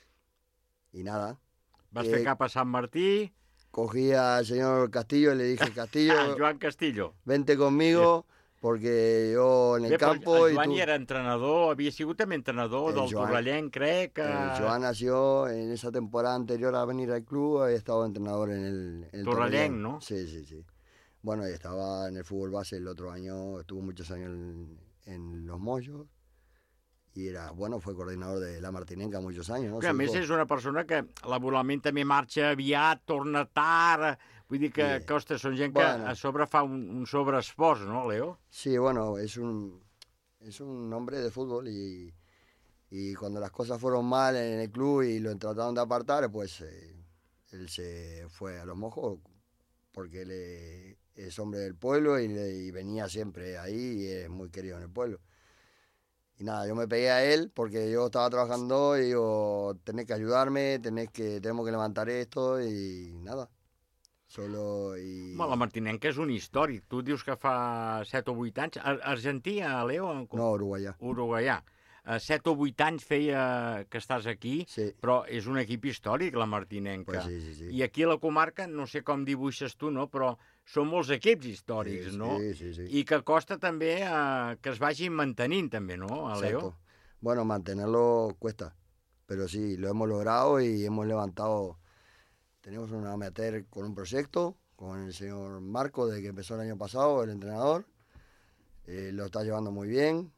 Speaker 20: y nada.
Speaker 2: Vas
Speaker 20: Eh,
Speaker 2: fer cap a Sant Martí,
Speaker 20: Cogí al señor Castillo y le dije, Castillo,
Speaker 2: ah, Joan Castillo.
Speaker 20: vente conmigo, porque yo en el
Speaker 2: Bé, però
Speaker 20: campo...
Speaker 2: el
Speaker 20: y
Speaker 2: Joan
Speaker 20: tú...
Speaker 2: hi era entrenador, havia sigut també entrenador
Speaker 20: El
Speaker 2: del
Speaker 20: Joan-
Speaker 2: Torrellenc, crec.
Speaker 20: Eh,
Speaker 2: eh,
Speaker 20: Joan nació en esa temporada anterior a venir al club, había estado entrenador en el, en el
Speaker 2: Torrellén,
Speaker 20: Torrellén.
Speaker 2: ¿no?
Speaker 20: Sí, sí, sí. Bueno, y estaba en el fútbol base el otro año, estuvo muchos años en, en Los Mollos, y era, bueno, fue coordinador de la Martinenca muchos años, ¿no?
Speaker 2: Que a
Speaker 20: Su
Speaker 2: més
Speaker 20: hijo.
Speaker 2: és una persona que laboralment també marxa aviat, torna tard, vull dir que,
Speaker 20: Sí.
Speaker 2: que ostres, són gent que
Speaker 20: Bueno.
Speaker 2: a sobre fa un, un sobreesforç, no, Leo?
Speaker 20: Sí, bueno, es un, es un hombre de fútbol y, y cuando las cosas fueron mal en el club y lo trataron de apartar, pues eh, él se fue a Los Mojos porque él eh, es hombre del pueblo y, le- y venía siempre ahí y es muy querido en el pueblo. Y nada, yo me pegué a él porque yo estaba trabajando y digo, tenés que ayudarme, tenés que, tenemos que levantar esto y nada. Solo y...
Speaker 2: Home, la Martinenca és un històric. Tu dius que fa set o vuit anys. Ar Argentí, eh, Leo?
Speaker 20: No, uruguaià.
Speaker 2: Uruguaià. Eh, set o vuit anys feia que estàs aquí,
Speaker 20: sí.
Speaker 2: però és un equip històric, la Martinenca.
Speaker 20: Pues sí, sí, sí.
Speaker 2: I aquí a la comarca, no sé com dibuixes tu, no? Però són molts equips històrics,
Speaker 20: Sí,
Speaker 2: no?
Speaker 20: sí, sí, sí.
Speaker 2: I que costa també eh, que es vagin mantenint, també, no, a Leo?
Speaker 20: Exacto. Bueno, mantenerlo cuesta, pero sí, lo hemos logrado y hemos levantado. Tenemos un amateur con un proyecto, con el señor Marco, desde que empezó el año pasado, el entrenador. Eh, lo está llevando muy bien.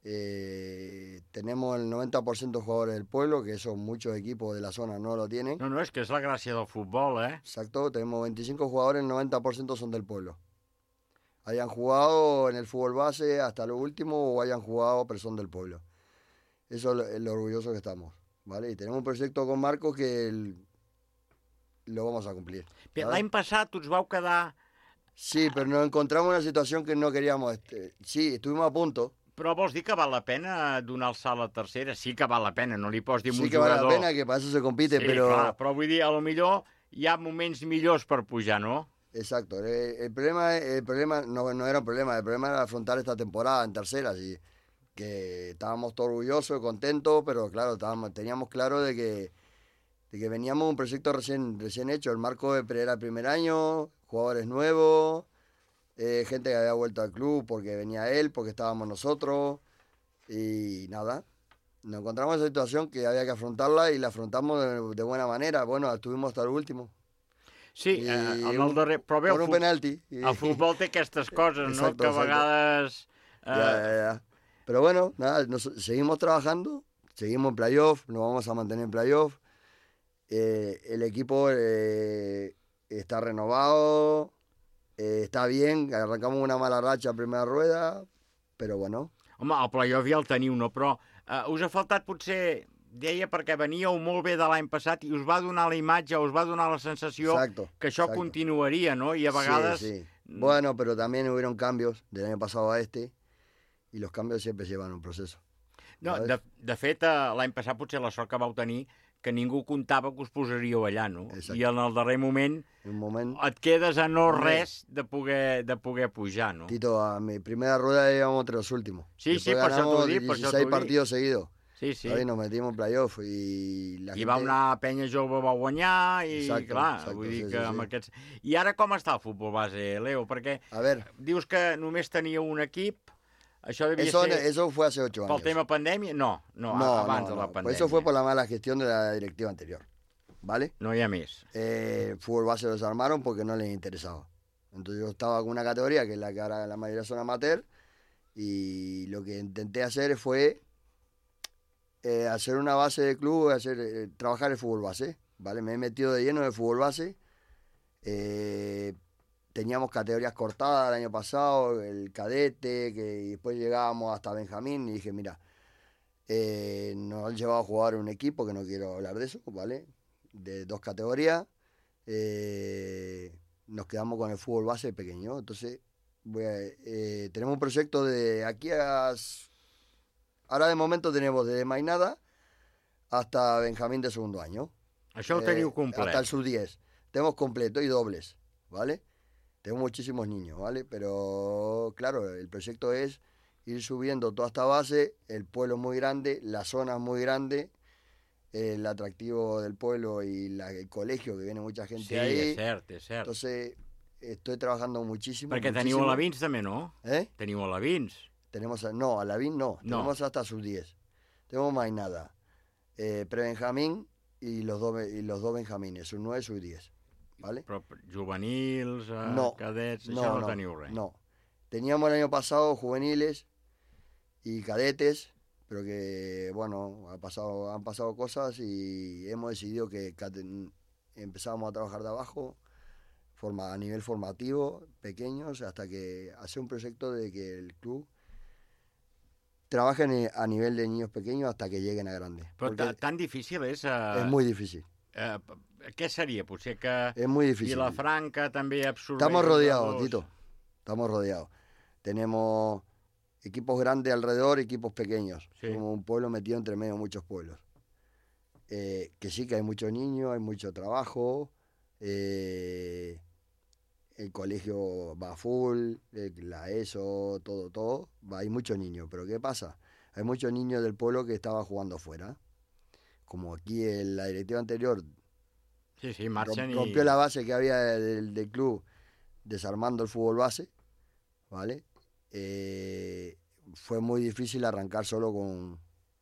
Speaker 20: Eh, tenemos el noventa por ciento de jugadores del pueblo, que eso muchos equipos de la zona no lo tienen.
Speaker 2: No, no, és que és la gràcia del futbol, eh?
Speaker 20: Exacto, tenemos veinticinco jugadores, el noventa por ciento son del pueblo. Hayan jugado en el fútbol base hasta lo último o hayan jugado, pero son del pueblo. Eso es lo, es lo orgulloso que estamos, ¿vale? Y tenemos un proyecto con Marcos que el- lo vamos a cumplir.
Speaker 2: Bé,
Speaker 20: ¿sabes?
Speaker 2: l'any passat us vau quedar...
Speaker 20: Sí, pero nos encontramos en una situación que no queríamos. Este, sí, estuvimos a punto.
Speaker 2: Però vols dir que val la pena donar el salt a la tercera? Sí que val la pena, no li pots dir a
Speaker 20: Sí
Speaker 2: un
Speaker 20: que vale la
Speaker 2: jugador...
Speaker 20: pena, que para eso se compite,
Speaker 2: sí,
Speaker 20: pero...
Speaker 2: clar, però vull dir, a lo millor hi ha moments millors per pujar, no?
Speaker 20: Exacto. El, el problema, el problema no, no era un problema, el problema era afrontar esta temporada en tercera, así que estábamos todos orgullosos, contentos, pero claro, estábamos, teníamos claro de que, de que veníamos de un proyecto recién, recién hecho. El Marco era el primer año, jugadores nuevos, eh, gente que había vuelto al club porque venía él, porque estábamos nosotros, y nada. Nos encontramos en esa situación que había que afrontarla y la afrontamos de, de buena manera. Bueno, estuvimos hasta el último.
Speaker 2: Sí,
Speaker 20: I
Speaker 2: eh, en el
Speaker 20: un-
Speaker 2: darrer... Però bé,
Speaker 20: per
Speaker 2: el,
Speaker 20: un
Speaker 2: fu-
Speaker 20: penalti.
Speaker 2: el futbol té aquestes coses, no?
Speaker 20: Exacto,
Speaker 2: Que a
Speaker 20: exacto.
Speaker 2: vegades... Eh,
Speaker 20: Ya, ya, ya. Pero bueno, nada, nos- seguimos trabajando, seguimos en playoff, nos vamos a mantener en playoff. Eh, el equipo eh, está renovado, eh, está bien, arrancamos una mala racha a primera rueda, pero bueno.
Speaker 2: Home, el playoff ja el teniu, no? Però eh, us ha faltat potser... Deia perquè veníeu molt bé de l'any passat i us va donar la imatge, us va donar la sensació
Speaker 20: Exacto,
Speaker 2: que això
Speaker 20: exacto.
Speaker 2: continuaria, no? I a vegades...
Speaker 20: Sí, sí. Bueno, pero también hubieron cambios del año pasado a este, y los cambios siempre llevan un proceso.
Speaker 2: No,
Speaker 20: ¿sabes?
Speaker 2: de, de fet, eh, l'any passat potser la sort que vau tenir que ningú comptava que us posaríeu allà, no?
Speaker 20: Exacte.
Speaker 2: I en el darrer moment,
Speaker 20: Un moment.
Speaker 2: et quedes a no
Speaker 20: Hombre.
Speaker 2: res de poder, de poder pujar, no?
Speaker 20: Tito, a mi primera rueda íbamos entre los últimos.
Speaker 2: Sí, sí,
Speaker 20: Después
Speaker 2: per això t'ho
Speaker 20: ganamos
Speaker 2: dic, per això
Speaker 20: dieciséis
Speaker 2: t'ho dic.
Speaker 20: partidos seguidos.
Speaker 2: Sí, sí.
Speaker 20: ¿sabes? Nos metimos en playoff y la
Speaker 2: I
Speaker 20: gente...
Speaker 2: va anar a Penya Jove, va guanyar, i
Speaker 20: Exacte,
Speaker 2: clar,
Speaker 20: exacte,
Speaker 2: vull dir
Speaker 20: sí,
Speaker 2: que
Speaker 20: sí,
Speaker 2: amb
Speaker 20: sí.
Speaker 2: aquests... I ara com està el futbol base, Leo? Perquè
Speaker 20: A ver,
Speaker 2: dius que només teníeu un equip, això devia
Speaker 20: eso,
Speaker 2: ser
Speaker 20: eso fue hace ocho
Speaker 2: pel
Speaker 20: años.
Speaker 2: tema pandèmia? No, no,
Speaker 20: no,
Speaker 2: abans
Speaker 20: no,
Speaker 2: de la
Speaker 20: no.
Speaker 2: pandèmia.
Speaker 20: Pues eso fue por la mala gestión de la directiva anterior, ¿vale?
Speaker 2: No hi ha més.
Speaker 20: Eh, fútbol base lo desarmaron porque no les interesaba. Entonces yo estaba con una categoría que es la que ahora la mayoría son amateur, y lo que intenté hacer fue eh, hacer una base de club, hacer, eh, trabajar el fútbol base, ¿vale? Me he metido de lleno en el fútbol base. Eh, teníamos categorías cortadas el año pasado, el cadete, que y después llegábamos hasta Benjamín y dije, mira, eh, nos han llevado a jugar un equipo, que no quiero hablar de eso, ¿vale? De dos categorías, eh, nos quedamos con el fútbol base pequeño, entonces voy a, eh, tenemos un proyecto de aquí a... Ahora de momento tenemos desde Mainada hasta Benjamín de segundo año.
Speaker 2: Això ho teniu complet.
Speaker 20: Hasta el sub diez. Tenemos completo y dobles, ¿vale? Tenemos muchísimos niños, ¿vale? Pero, claro, el proyecto es ir subiendo toda esta base, el pueblo es muy grande, la zona es muy grande, el atractivo del pueblo y la, el colegio, que viene mucha gente
Speaker 2: Sí,
Speaker 20: ahí.
Speaker 2: és cert, és cert.
Speaker 20: Entonces, estoy trabajando muchísimo.
Speaker 2: Perquè
Speaker 20: muchísimo.
Speaker 2: teniu alevins també, no?
Speaker 20: ¿Eh?
Speaker 2: Teniu alevins.
Speaker 20: Tenemos, a- no, Alavín no,
Speaker 2: No.
Speaker 20: tenemos hasta sub diez. Tenemos Mainada, eh, pre-Benjamín y los dos y los dos Benjamines, sub nueve, sub diez, ¿vale?
Speaker 2: Però juvenils, eh,
Speaker 20: No,
Speaker 2: cadets,
Speaker 20: no,
Speaker 2: això no,
Speaker 20: no,
Speaker 2: teniu res.
Speaker 20: no. Teníamos el año pasado juveniles y cadetes, pero que, bueno, ha pasado, han pasado cosas y hemos decidido que cate- empezamos a trabajar de abajo, forma, a nivel formativo, pequeños, hasta que hace un proyecto de que el club trabaje ni- a nivel de niños pequeños hasta que lleguen a grandes.
Speaker 2: Però
Speaker 20: Porque
Speaker 2: ta- tan difícil és... Eh,
Speaker 20: es muy difícil.
Speaker 2: Eh, què seria? Potser que
Speaker 20: Es muy difícil.
Speaker 2: Vilafranca també absorbeix...
Speaker 20: Estamos rodeados,
Speaker 2: jugadors?
Speaker 20: Tito. Estamos rodeados. Tenemos equipos grandes alrededor, equipos pequeños.
Speaker 2: Sí.
Speaker 20: Como un pueblo metido entre medio de muchos pueblos. Eh, que sí que hay muchos niños, hay mucho trabajo. eh, el colegio va full, eh, la ESO, todo, todo. Va, hay muchos niños. Pero ¿qué pasa? Hay muchos niños del pueblo que estaban jugando afuera. Como aquí en la directiva anterior
Speaker 2: Sí, sí, marxen
Speaker 20: Rom- rompió
Speaker 2: i...
Speaker 20: la base que había del, del club desarmando el fútbol base, ¿vale? Eh, fue muy difícil arrancar solo con,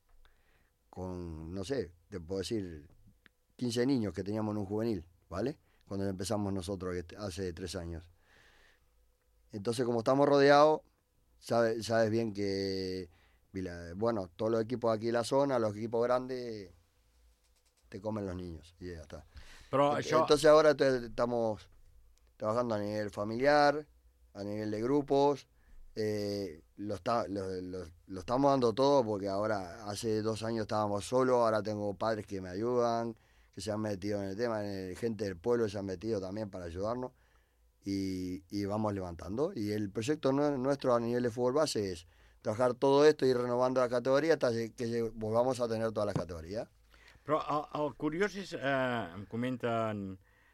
Speaker 20: con, no sé, te puedo decir, quince niños que teníamos en un juvenil, ¿vale? Cuando empezamos nosotros este- hace tres años. Entonces, como estamos rodeados, sabes, sabes bien que, Vila- bueno, todos los equipos aquí en la zona, los equipos grandes, te comen los niños y ya está.
Speaker 2: Però
Speaker 20: Ent-
Speaker 2: això...
Speaker 20: Entonces ahora te- estamos trabajando a nivel familiar, a nivel de grupos, eh, lo, está, lo, lo- lo estamos dando todo porque ahora hace dos años estábamos solos, ahora tengo padres que me ayudan, que se han metido en el tema, eh, gente del pueblo se han metido también para ayudarnos y, y vamos levantando. Y el proyecto nue- nuestro a nivel de fútbol base es trabajar todo esto y ir renovando la categoría hasta que que volvamos a tener todas las categorías.
Speaker 2: Però el, el curiós és, eh, em comenten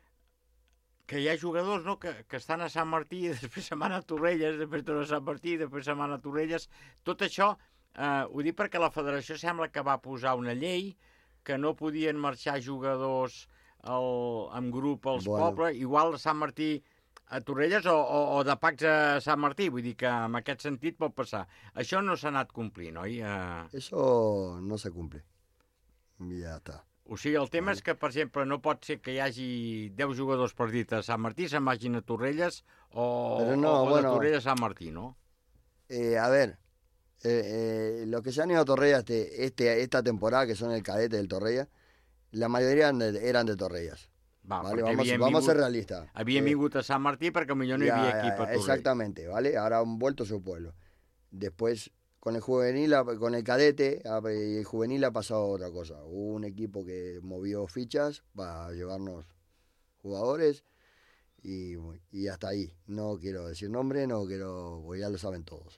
Speaker 2: que hi ha jugadors no, que, que estan a Sant Martí, després se'n van a Torrelles, després tornen a Sant Martí, després se'n van a Torrelles. Tot això eh, ho dic perquè la federació sembla que va posar una llei que no podien marxar jugadors al, en grup als
Speaker 20: Bueno.
Speaker 2: pobles, igual a Sant Martí a Torrelles o, o, o de Pacs a Sant Martí, vull dir que en aquest sentit pot passar. Això no s'ha anat complint, oi? Eh,
Speaker 20: Eso no se cumple. Y ya está.
Speaker 2: O sigui, el tema és que, per exemple, no pot ser que hi hagi deu jugadors per dit a Sant Martí, se'n vagin a Torrelles o,
Speaker 20: Pero no,
Speaker 2: o de
Speaker 20: bueno.
Speaker 2: Torrelles a Sant Martí, no?
Speaker 20: Eh, a ver, eh, eh, los que se han ido a Torrellas este, este, esta temporada, que son el cadete del Torrellas, la mayoría eran de, eran de Torrellas.
Speaker 2: Va,
Speaker 20: ¿vale?
Speaker 2: perquè
Speaker 20: Vamos,
Speaker 2: havien
Speaker 20: vamos a ser
Speaker 2: vingut-
Speaker 20: realistas.
Speaker 2: Havien
Speaker 20: Eh,
Speaker 2: vingut a Sant Martí perquè potser no hi
Speaker 20: ya,
Speaker 2: havia
Speaker 20: ya,
Speaker 2: equip a Torrelles.
Speaker 20: Exactamente, ¿vale? Ahora han vuelto a su pueblo. Después, con el juvenil, ha- con el cadete ha- y el juvenil ha pasado otra cosa. Hubo un equipo que movió fichas para llevarnos jugadores y, y hasta ahí. No quiero decir nombre, no quiero, porque ya lo saben todos.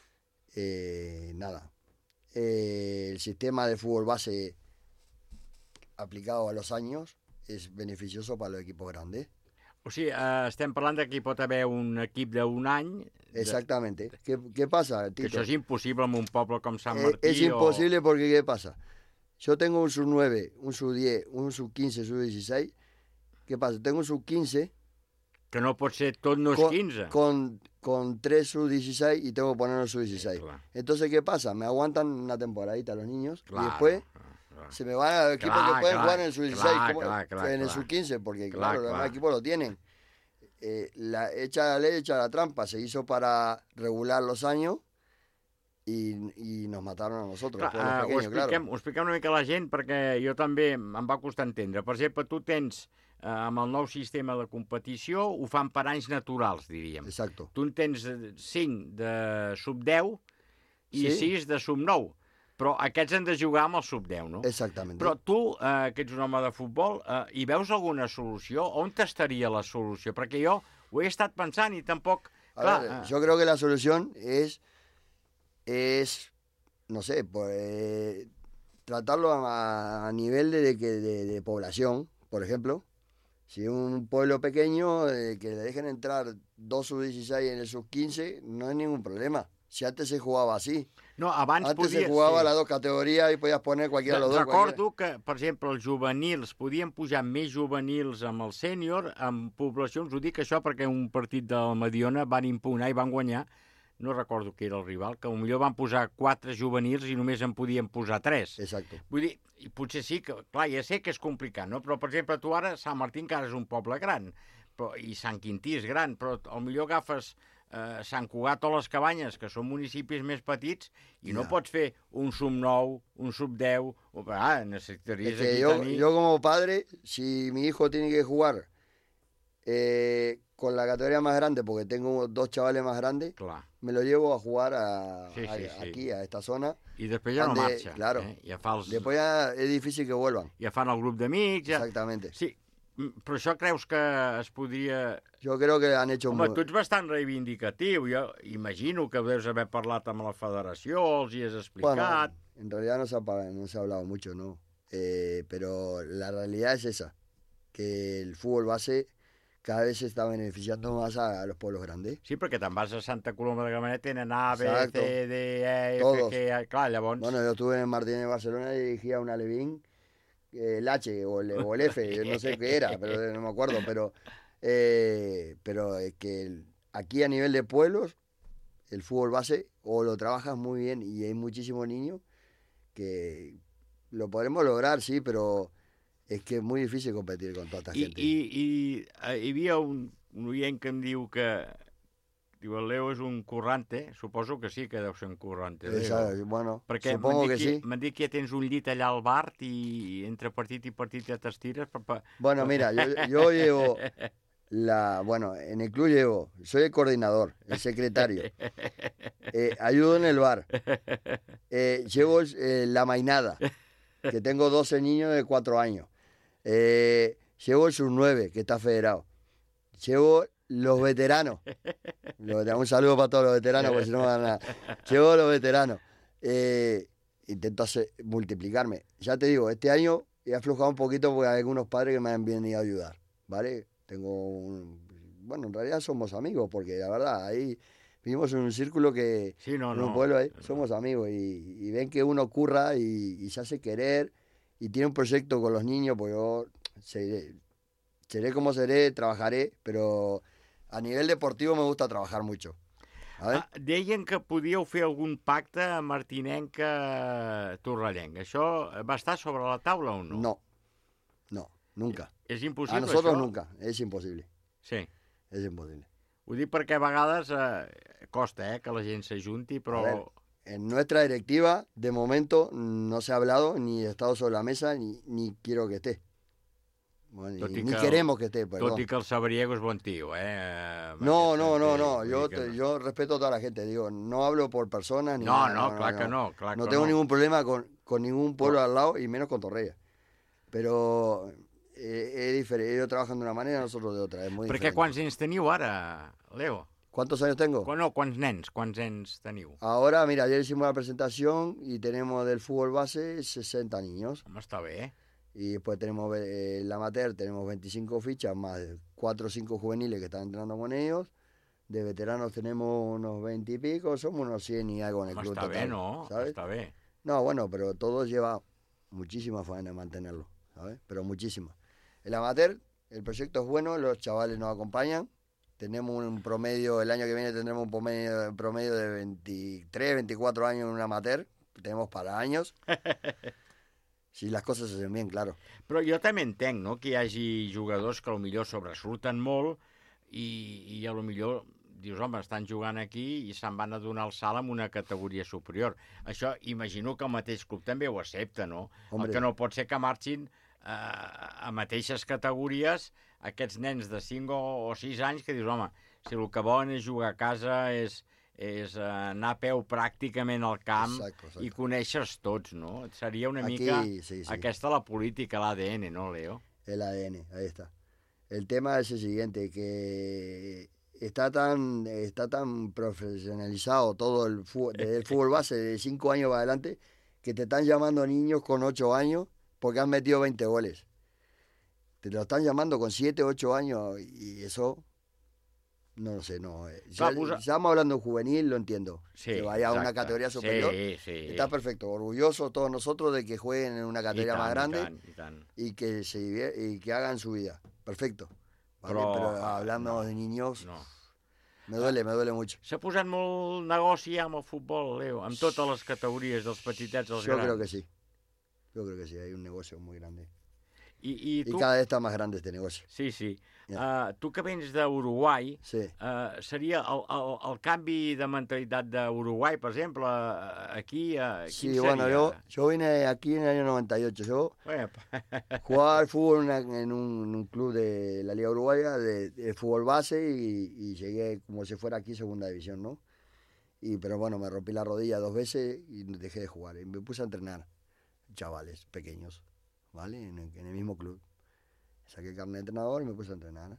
Speaker 20: Eh, nada. Eh, el sistema de fútbol base aplicado a los años es beneficioso para los equipos grandes.
Speaker 2: O sigui, eh, estem parlant de que hi pot haver un equip d'un any... De...
Speaker 20: Exactamente. ¿Qué, qué pasa,
Speaker 2: Que
Speaker 20: Tito?
Speaker 2: això és impossible en un poble com Sant
Speaker 20: Eh,
Speaker 2: Martí
Speaker 20: es
Speaker 2: o...
Speaker 20: imposible porque ¿qué pasa? Yo tengo un sub nueve, un sub diez, un sub quince, sub dieciséis. ¿Qué pasa? Tengo un sub quince.
Speaker 2: Que no pot ser tot no és
Speaker 20: con,
Speaker 2: quinze.
Speaker 20: Con, con tres sub dieciséis y tengo que poner un sub dieciséis. Entonces, ¿qué pasa? Me aguantan una temporadita los niños
Speaker 2: Claro,
Speaker 20: y después se me van a los equipos
Speaker 2: Clar,
Speaker 20: que pueden
Speaker 2: clar,
Speaker 20: jugar en el sub dieciséis,
Speaker 2: clar,
Speaker 20: como-
Speaker 2: clar, clar,
Speaker 20: en el
Speaker 2: clar.
Speaker 20: sub quince, porque
Speaker 2: Clar,
Speaker 20: claro, los
Speaker 2: clar.
Speaker 20: demás equipos lo tienen. Eh, la, hecha la ley, hecha la trampa, se hizo para regular los años y, y nos mataron a nosotros,
Speaker 2: Clar,
Speaker 20: todos los
Speaker 2: eh, ho,
Speaker 20: pequeños,
Speaker 2: expliquem,
Speaker 20: claro.
Speaker 2: ho expliquem una mica a la gent perquè jo també em va costar entendre. Per exemple, tu tens amb el nou sistema de competició, ho fan per anys naturals, diríem.
Speaker 20: Exacto.
Speaker 2: Tu en tens cinc de sub deu i
Speaker 20: Sí.
Speaker 2: sis de sub nou. Però aquests han de jugar amb el sub deu, no?
Speaker 20: Exactament.
Speaker 2: Però tu, eh, que ets un home de futbol, eh, hi veus alguna solució? On estaria la solució? Perquè jo ho he estat pensant i tampoc...
Speaker 20: A
Speaker 2: clar,
Speaker 20: ver,
Speaker 2: eh,
Speaker 20: yo creo que la solución es, es no sé, pues, eh, tratarlo a, a nivel de, de, de, de población, por ejemplo. Si es un pueblo pequeño, eh, que le dejen entrar dos sub dieciséis en el sub quince, no hay ningún problema. Si antes se jugaba así.
Speaker 2: No, abans
Speaker 20: antes
Speaker 2: podia...
Speaker 20: se jugaba
Speaker 2: sí.
Speaker 20: las dos categorías y podías poner cualquiera de los dos.
Speaker 2: Recordo que, per exemple, els juvenils, podien pujar més juvenils amb el sènior, amb poblacions, ho dic això perquè un partit del Mediona van impugnar i van guanyar, no recordo qui era el rival, que potser van posar quatre juvenils i només en podien posar tres.
Speaker 20: Exacto.
Speaker 2: Vull dir, i potser sí que, clar, ja sé que és complicat, no? Però, per exemple, tu ara, Sant Martí encara és un poble gran, però, i Sant Quintí és gran, però potser agafes eh, Sant Cugat o les Cabanyes, que són municipis més petits, i no
Speaker 20: Ja.
Speaker 2: pots fer un sub nou, un sub deu, o, ah, necessitaries
Speaker 20: Es que
Speaker 2: aquí
Speaker 20: yo,
Speaker 2: tenir...
Speaker 20: yo como padre, si mi hijo tiene que jugar eh, con la categoría más grande, porque tengo dos chavales más grandes,
Speaker 2: Clar.
Speaker 20: me lo llevo a jugar a,
Speaker 2: Sí,
Speaker 20: a-
Speaker 2: sí, sí.
Speaker 20: aquí, a esta zona.
Speaker 2: I després ja no
Speaker 20: donde,
Speaker 2: marxa.
Speaker 20: Claro.
Speaker 2: Eh? Ja fa els...
Speaker 20: Después ya es difícil que vuelvan.
Speaker 2: Ja fan el grup d'amics... Ja...
Speaker 20: Exactamente.
Speaker 2: Sí, mm, però això creus que es podria...
Speaker 20: Yo creo que han hecho
Speaker 2: Home,
Speaker 20: muy...
Speaker 2: tu ets bastant reivindicatiu. Jo imagino que deus haver parlat amb la federació, els hi has explicat...
Speaker 20: Bueno, en realidad no se ha, pa- no se ha hablado mucho, ¿no? Eh, pero la realidad es esa, que el fútbol base cada vez se está beneficiando más a, a los pueblos grandes.
Speaker 2: Sí, perquè te'n vas a Santa Coloma de Gramenet, tenen A, B,
Speaker 20: Exacto.
Speaker 2: C, D, E, F,
Speaker 20: Todos.
Speaker 2: G... A. Clar, llavors...
Speaker 20: Bueno, yo estuve en Martínez, Barcelona, y dirigía una Levín, eh, el H o el, o el F, yo no sé qué era, pero no me acuerdo, pero, eh, pero es que el- aquí a nivel de pueblos, el fútbol base, o lo trabajas muy bien y hay muchísimos niños que lo podremos lograr, sí, pero es que es muy difícil competir con toda esta
Speaker 2: I,
Speaker 20: gente.
Speaker 2: i, i eh, hi havia un, un oient que em diu que... Diu, el Leo és un currante, suposo que sí que deu ser un currante. Leo.
Speaker 20: Esa- bueno,
Speaker 2: Perquè
Speaker 20: supongo
Speaker 2: m'han
Speaker 20: que
Speaker 2: dit
Speaker 20: sí.
Speaker 2: M'han dit que ja tens un llit allà al bar i entre partit i partit ja t'estires. Per, per...
Speaker 20: Bueno, mira, yo, yo llevo la, bueno, en el club llevo, soy el coordinador, el secretario, eh, ayudo en el bar, eh, llevo eh, la mainada, que tengo doce niños de cuatro años, eh, llevo el sub nueve, que está federado, llevo los veteranos, los veteranos, un saludo para todos los veteranos, porque si no me van a... Llevo los veteranos, eh, intento hacer, multiplicarme, ya te digo, este año he aflojado un poquito porque hay algunos padres que me han venido a ayudar, ¿vale? Tengo un... Bueno, en realidad somos amigos, porque la verdad, ahí vivimos en un círculo que...
Speaker 2: Sí, no,
Speaker 20: en un
Speaker 2: no.
Speaker 20: pueblo ahí, somos amigos y, y ven que uno curra y, y se hace querer y tiene un proyecto con los niños, pues yo seré, seré como seré, trabajaré, pero a nivel deportivo me gusta trabajar mucho. ¿sabes?
Speaker 2: Ah, deien que podíeu fer algun pacte martinenca-torrellenc. Això va estar sobre la taula o no?
Speaker 20: No, no, nunca.
Speaker 2: És impossible,
Speaker 20: A nosotros
Speaker 2: això?
Speaker 20: nunca, es imposible.
Speaker 2: Sí.
Speaker 20: Es imposible.
Speaker 2: Ho dic perquè a vegades eh, costa eh, que la gent s'ajunti, però...
Speaker 20: A ver, en nuestra directiva, de momento, no se ha hablado, ni he estado sobre la mesa, ni, ni quiero que esté. Bueno,
Speaker 2: Tot
Speaker 20: ni,
Speaker 2: i
Speaker 20: ni
Speaker 2: que el-
Speaker 20: queremos que esté, perdón.
Speaker 2: Tot i que el Sabriego és bon tio, eh? En
Speaker 20: No,
Speaker 2: aquest
Speaker 20: no, no,
Speaker 2: sentit,
Speaker 20: no.
Speaker 2: vull
Speaker 20: Yo,
Speaker 2: dir que
Speaker 20: te- yo respeto a toda la gente. Digo, no hablo por personas ni
Speaker 2: No,
Speaker 20: nada.
Speaker 2: no, clar que no, clar
Speaker 20: no
Speaker 2: que
Speaker 20: tengo
Speaker 2: no.
Speaker 20: ningún problema con, con ningún pueblo al lado y menos con Torrella. Pero eh, es diferente. Ellos trabajan de una manera, nosotros de otra. Es muy
Speaker 2: Perquè
Speaker 20: diferente.
Speaker 2: quants nens teniu ara, Leo?
Speaker 20: ¿Cuántos años tengo?
Speaker 2: Quan, no, quants nens, quants nens teniu?
Speaker 20: Ahora, mira, ayer hicimos la presentación y tenemos del fútbol base sesenta niños.
Speaker 2: Home, està bé, eh?
Speaker 20: Y después tenemos eh, el amateur, tenemos veinticinco fichas, más cuatro o cinco juveniles que están entrenando con ellos. De veteranos tenemos unos veinte y pico, somos unos cien y algo en el
Speaker 2: Home,
Speaker 20: club
Speaker 2: està bé,
Speaker 20: total,
Speaker 2: no?
Speaker 20: ¿sabes?
Speaker 2: Està bé.
Speaker 20: No, bueno, pero todo lleva muchísima faena mantenerlo, ¿sabes? Pero muchísima. El amateur, el proyecto es bueno, los chavales nos acompañan. Tenemos un promedio, el año que viene tendremos un promedio, promedio de veintitrés, veinticuatro años en un amateur. Tenemos para años. Si las cosas se hacen bien, claro.
Speaker 2: Però jo també entenc, no?, que hi hagi jugadors que potser sobresurten molt i, i a lo millor dius, home, estan jugant aquí i se'n van a donar el salt amb una categoria superior. Això imagino que el mateix club també ho accepta, no?
Speaker 20: Hombre.
Speaker 2: El que no pot ser que marxin a mateixes categories aquests nens de cinc o sis anys que dius, home, si el que volen és jugar a casa és, és anar a peu pràcticament al camp exacte, exacte. I conèixer-los tots, no? Seria una
Speaker 20: Aquí,
Speaker 2: mica
Speaker 20: sí, sí.
Speaker 2: aquesta la política, l'A D N, ¿no, Leo?
Speaker 20: El A D N, ahí está. El tema es el siguiente, que está tan, está tan profesionalizado todo el fútbol, desde el fútbol base de cinco años para adelante, que te están llamando niños con ocho años porque han metido veinte goles. Te lo están llamando con siete, ocho años y eso, no lo sé, no. Ya, ya estamos hablando de juvenil, lo entiendo.
Speaker 2: Sí,
Speaker 20: que vaya
Speaker 2: exacte.
Speaker 20: A una categoría superior.
Speaker 2: Sí, sí.
Speaker 20: Está perfecto. Orgullosos todos nosotros de que jueguen en una categoría
Speaker 2: tant,
Speaker 20: más grande
Speaker 2: i tant, i tant.
Speaker 20: y que se divier- y que hagan su vida. Perfecto. ¿Vale?
Speaker 2: Però,
Speaker 20: Pero hablando
Speaker 2: no,
Speaker 20: de niños,
Speaker 2: no.
Speaker 20: me duele, me duele mucho.
Speaker 2: S'ha posat molt negoci ja amb el futbol, Leo, amb totes les categories, dels petitets als
Speaker 20: Yo
Speaker 2: grans.
Speaker 20: creo que sí. Yo creo que sí, hay un negocio muy grande.
Speaker 2: I, i,
Speaker 20: Y
Speaker 2: tu...
Speaker 20: cada vez está más grande este negocio.
Speaker 2: Sí, sí. Uh, tu que vens d'Uruguai,
Speaker 20: sí.
Speaker 2: uh, seria el, el, el canvi de mentalitat d'Uruguai, per exemple, uh, aquí, uh,
Speaker 20: Sí,
Speaker 2: quin
Speaker 20: bueno,
Speaker 2: seria?
Speaker 20: yo, yo vine aquí en el año noventa y ocho. Yo
Speaker 2: Epa.
Speaker 20: jugaba al fútbol en, una- en un, en un club de la Liga Uruguaya de, de fútbol base y, y llegué como si fuera aquí segunda división, ¿no? Y, pero bueno, me rompí la rodilla dos veces y dejé de jugar. Y me puse a entrenar chavales pequeños, ¿vale? En el, en el mismo club. Saqué carnet de entrenador y me puse a entrenar.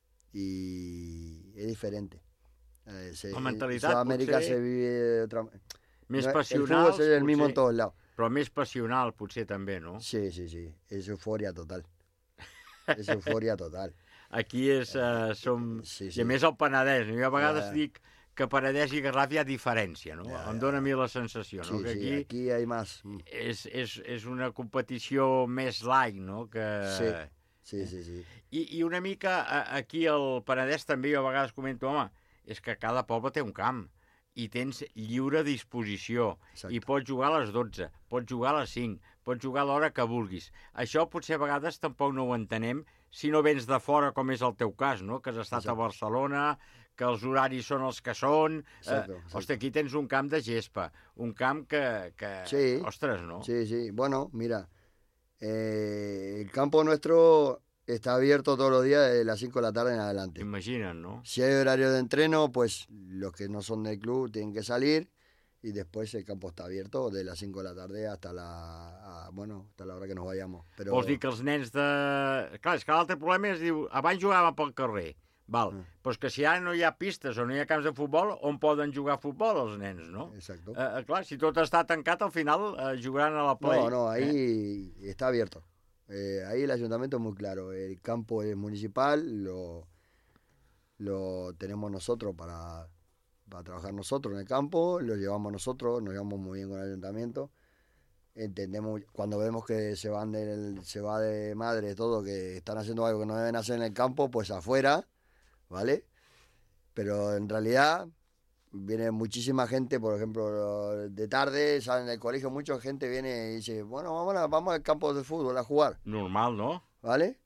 Speaker 20: Y es diferente. Eh, se,
Speaker 2: La mentalitat,
Speaker 20: en Sudamérica
Speaker 2: potser,
Speaker 20: se vive de otra manera.
Speaker 2: més
Speaker 20: No,
Speaker 2: passional,
Speaker 20: el fútbol es el mismo en todos lados.
Speaker 2: Però més passional, potser, també, no?
Speaker 20: Sí, sí, sí. Es euforia total. Es euforia total.
Speaker 2: Aquí és, uh, som...
Speaker 20: Sí,
Speaker 2: I a més el Penedès. No? Jo a vegades
Speaker 20: Ja.
Speaker 2: dic que Penedès i Garraf hi ha diferència, no?
Speaker 20: Ja,
Speaker 2: Em dóna a mi la sensació, no?
Speaker 20: Sí,
Speaker 2: que
Speaker 20: sí,
Speaker 2: aquí,
Speaker 20: aquí hay más.
Speaker 2: és, és, és una competició més light, no? Que...
Speaker 20: Sí, sí, sí, sí.
Speaker 2: I, I una mica a- aquí al Penedès també jo a vegades comento, home, és que cada poble té un camp i tens lliure disposició. Exacte. I pots jugar a les dotze, pots jugar a les cinc, pots jugar a l'hora que vulguis. Això potser a vegades tampoc no ho entenem si no vens de fora, com és el teu cas, no? Que has estat Exacte. a Barcelona, que els horaris són els que són.
Speaker 20: Exacte,
Speaker 2: eh,
Speaker 20: exacte.
Speaker 2: Ostres, aquí tens un camp de gespa, un camp que... que
Speaker 20: Sí.
Speaker 2: Ostres, no?
Speaker 20: Sí, sí. Bueno, mira, eh, el campo nuestro está abierto todos los días de las cinco de la tarde en adelante.
Speaker 2: Imaginen, ¿no?
Speaker 20: Si hay horario de entreno, pues los que no son del club tienen que salir y después el campo está abierto de las cinco de la tarde hasta la, a, bueno, hasta la hora que nos vayamos. Pero...
Speaker 2: Vols dir que els nens de... Clar, és que l'altre problema és, diu, abans jugàvem pel carrer, val, mm. però és que si ara no hi ha pistes o no hi ha camps de futbol, on poden jugar a futbol els nens, no?
Speaker 20: Exacto.
Speaker 2: Eh, clar, si tot està tancat, al final eh, jugaran a la play.
Speaker 20: No, no, ahí
Speaker 2: Eh?
Speaker 20: está abierto. Eh, ahí el ayuntamiento es muy claro. El campo es municipal, lo, lo tenemos nosotros para, para trabajar nosotros en el campo, lo llevamos nosotros, nos llevamos muy bien con el ayuntamiento. Entendemos, cuando vemos que se van del, se va de madre todo, que están haciendo algo que no deben hacer en el campo, pues afuera, ¿vale? Pero en realidad viene muchísima gente, por ejemplo, de tarde, salen del colegio, mucha gente viene y dice, bueno, vamos, a, vamos al campo de fútbol a jugar.
Speaker 2: Normal, ¿no?
Speaker 20: ¿Vale?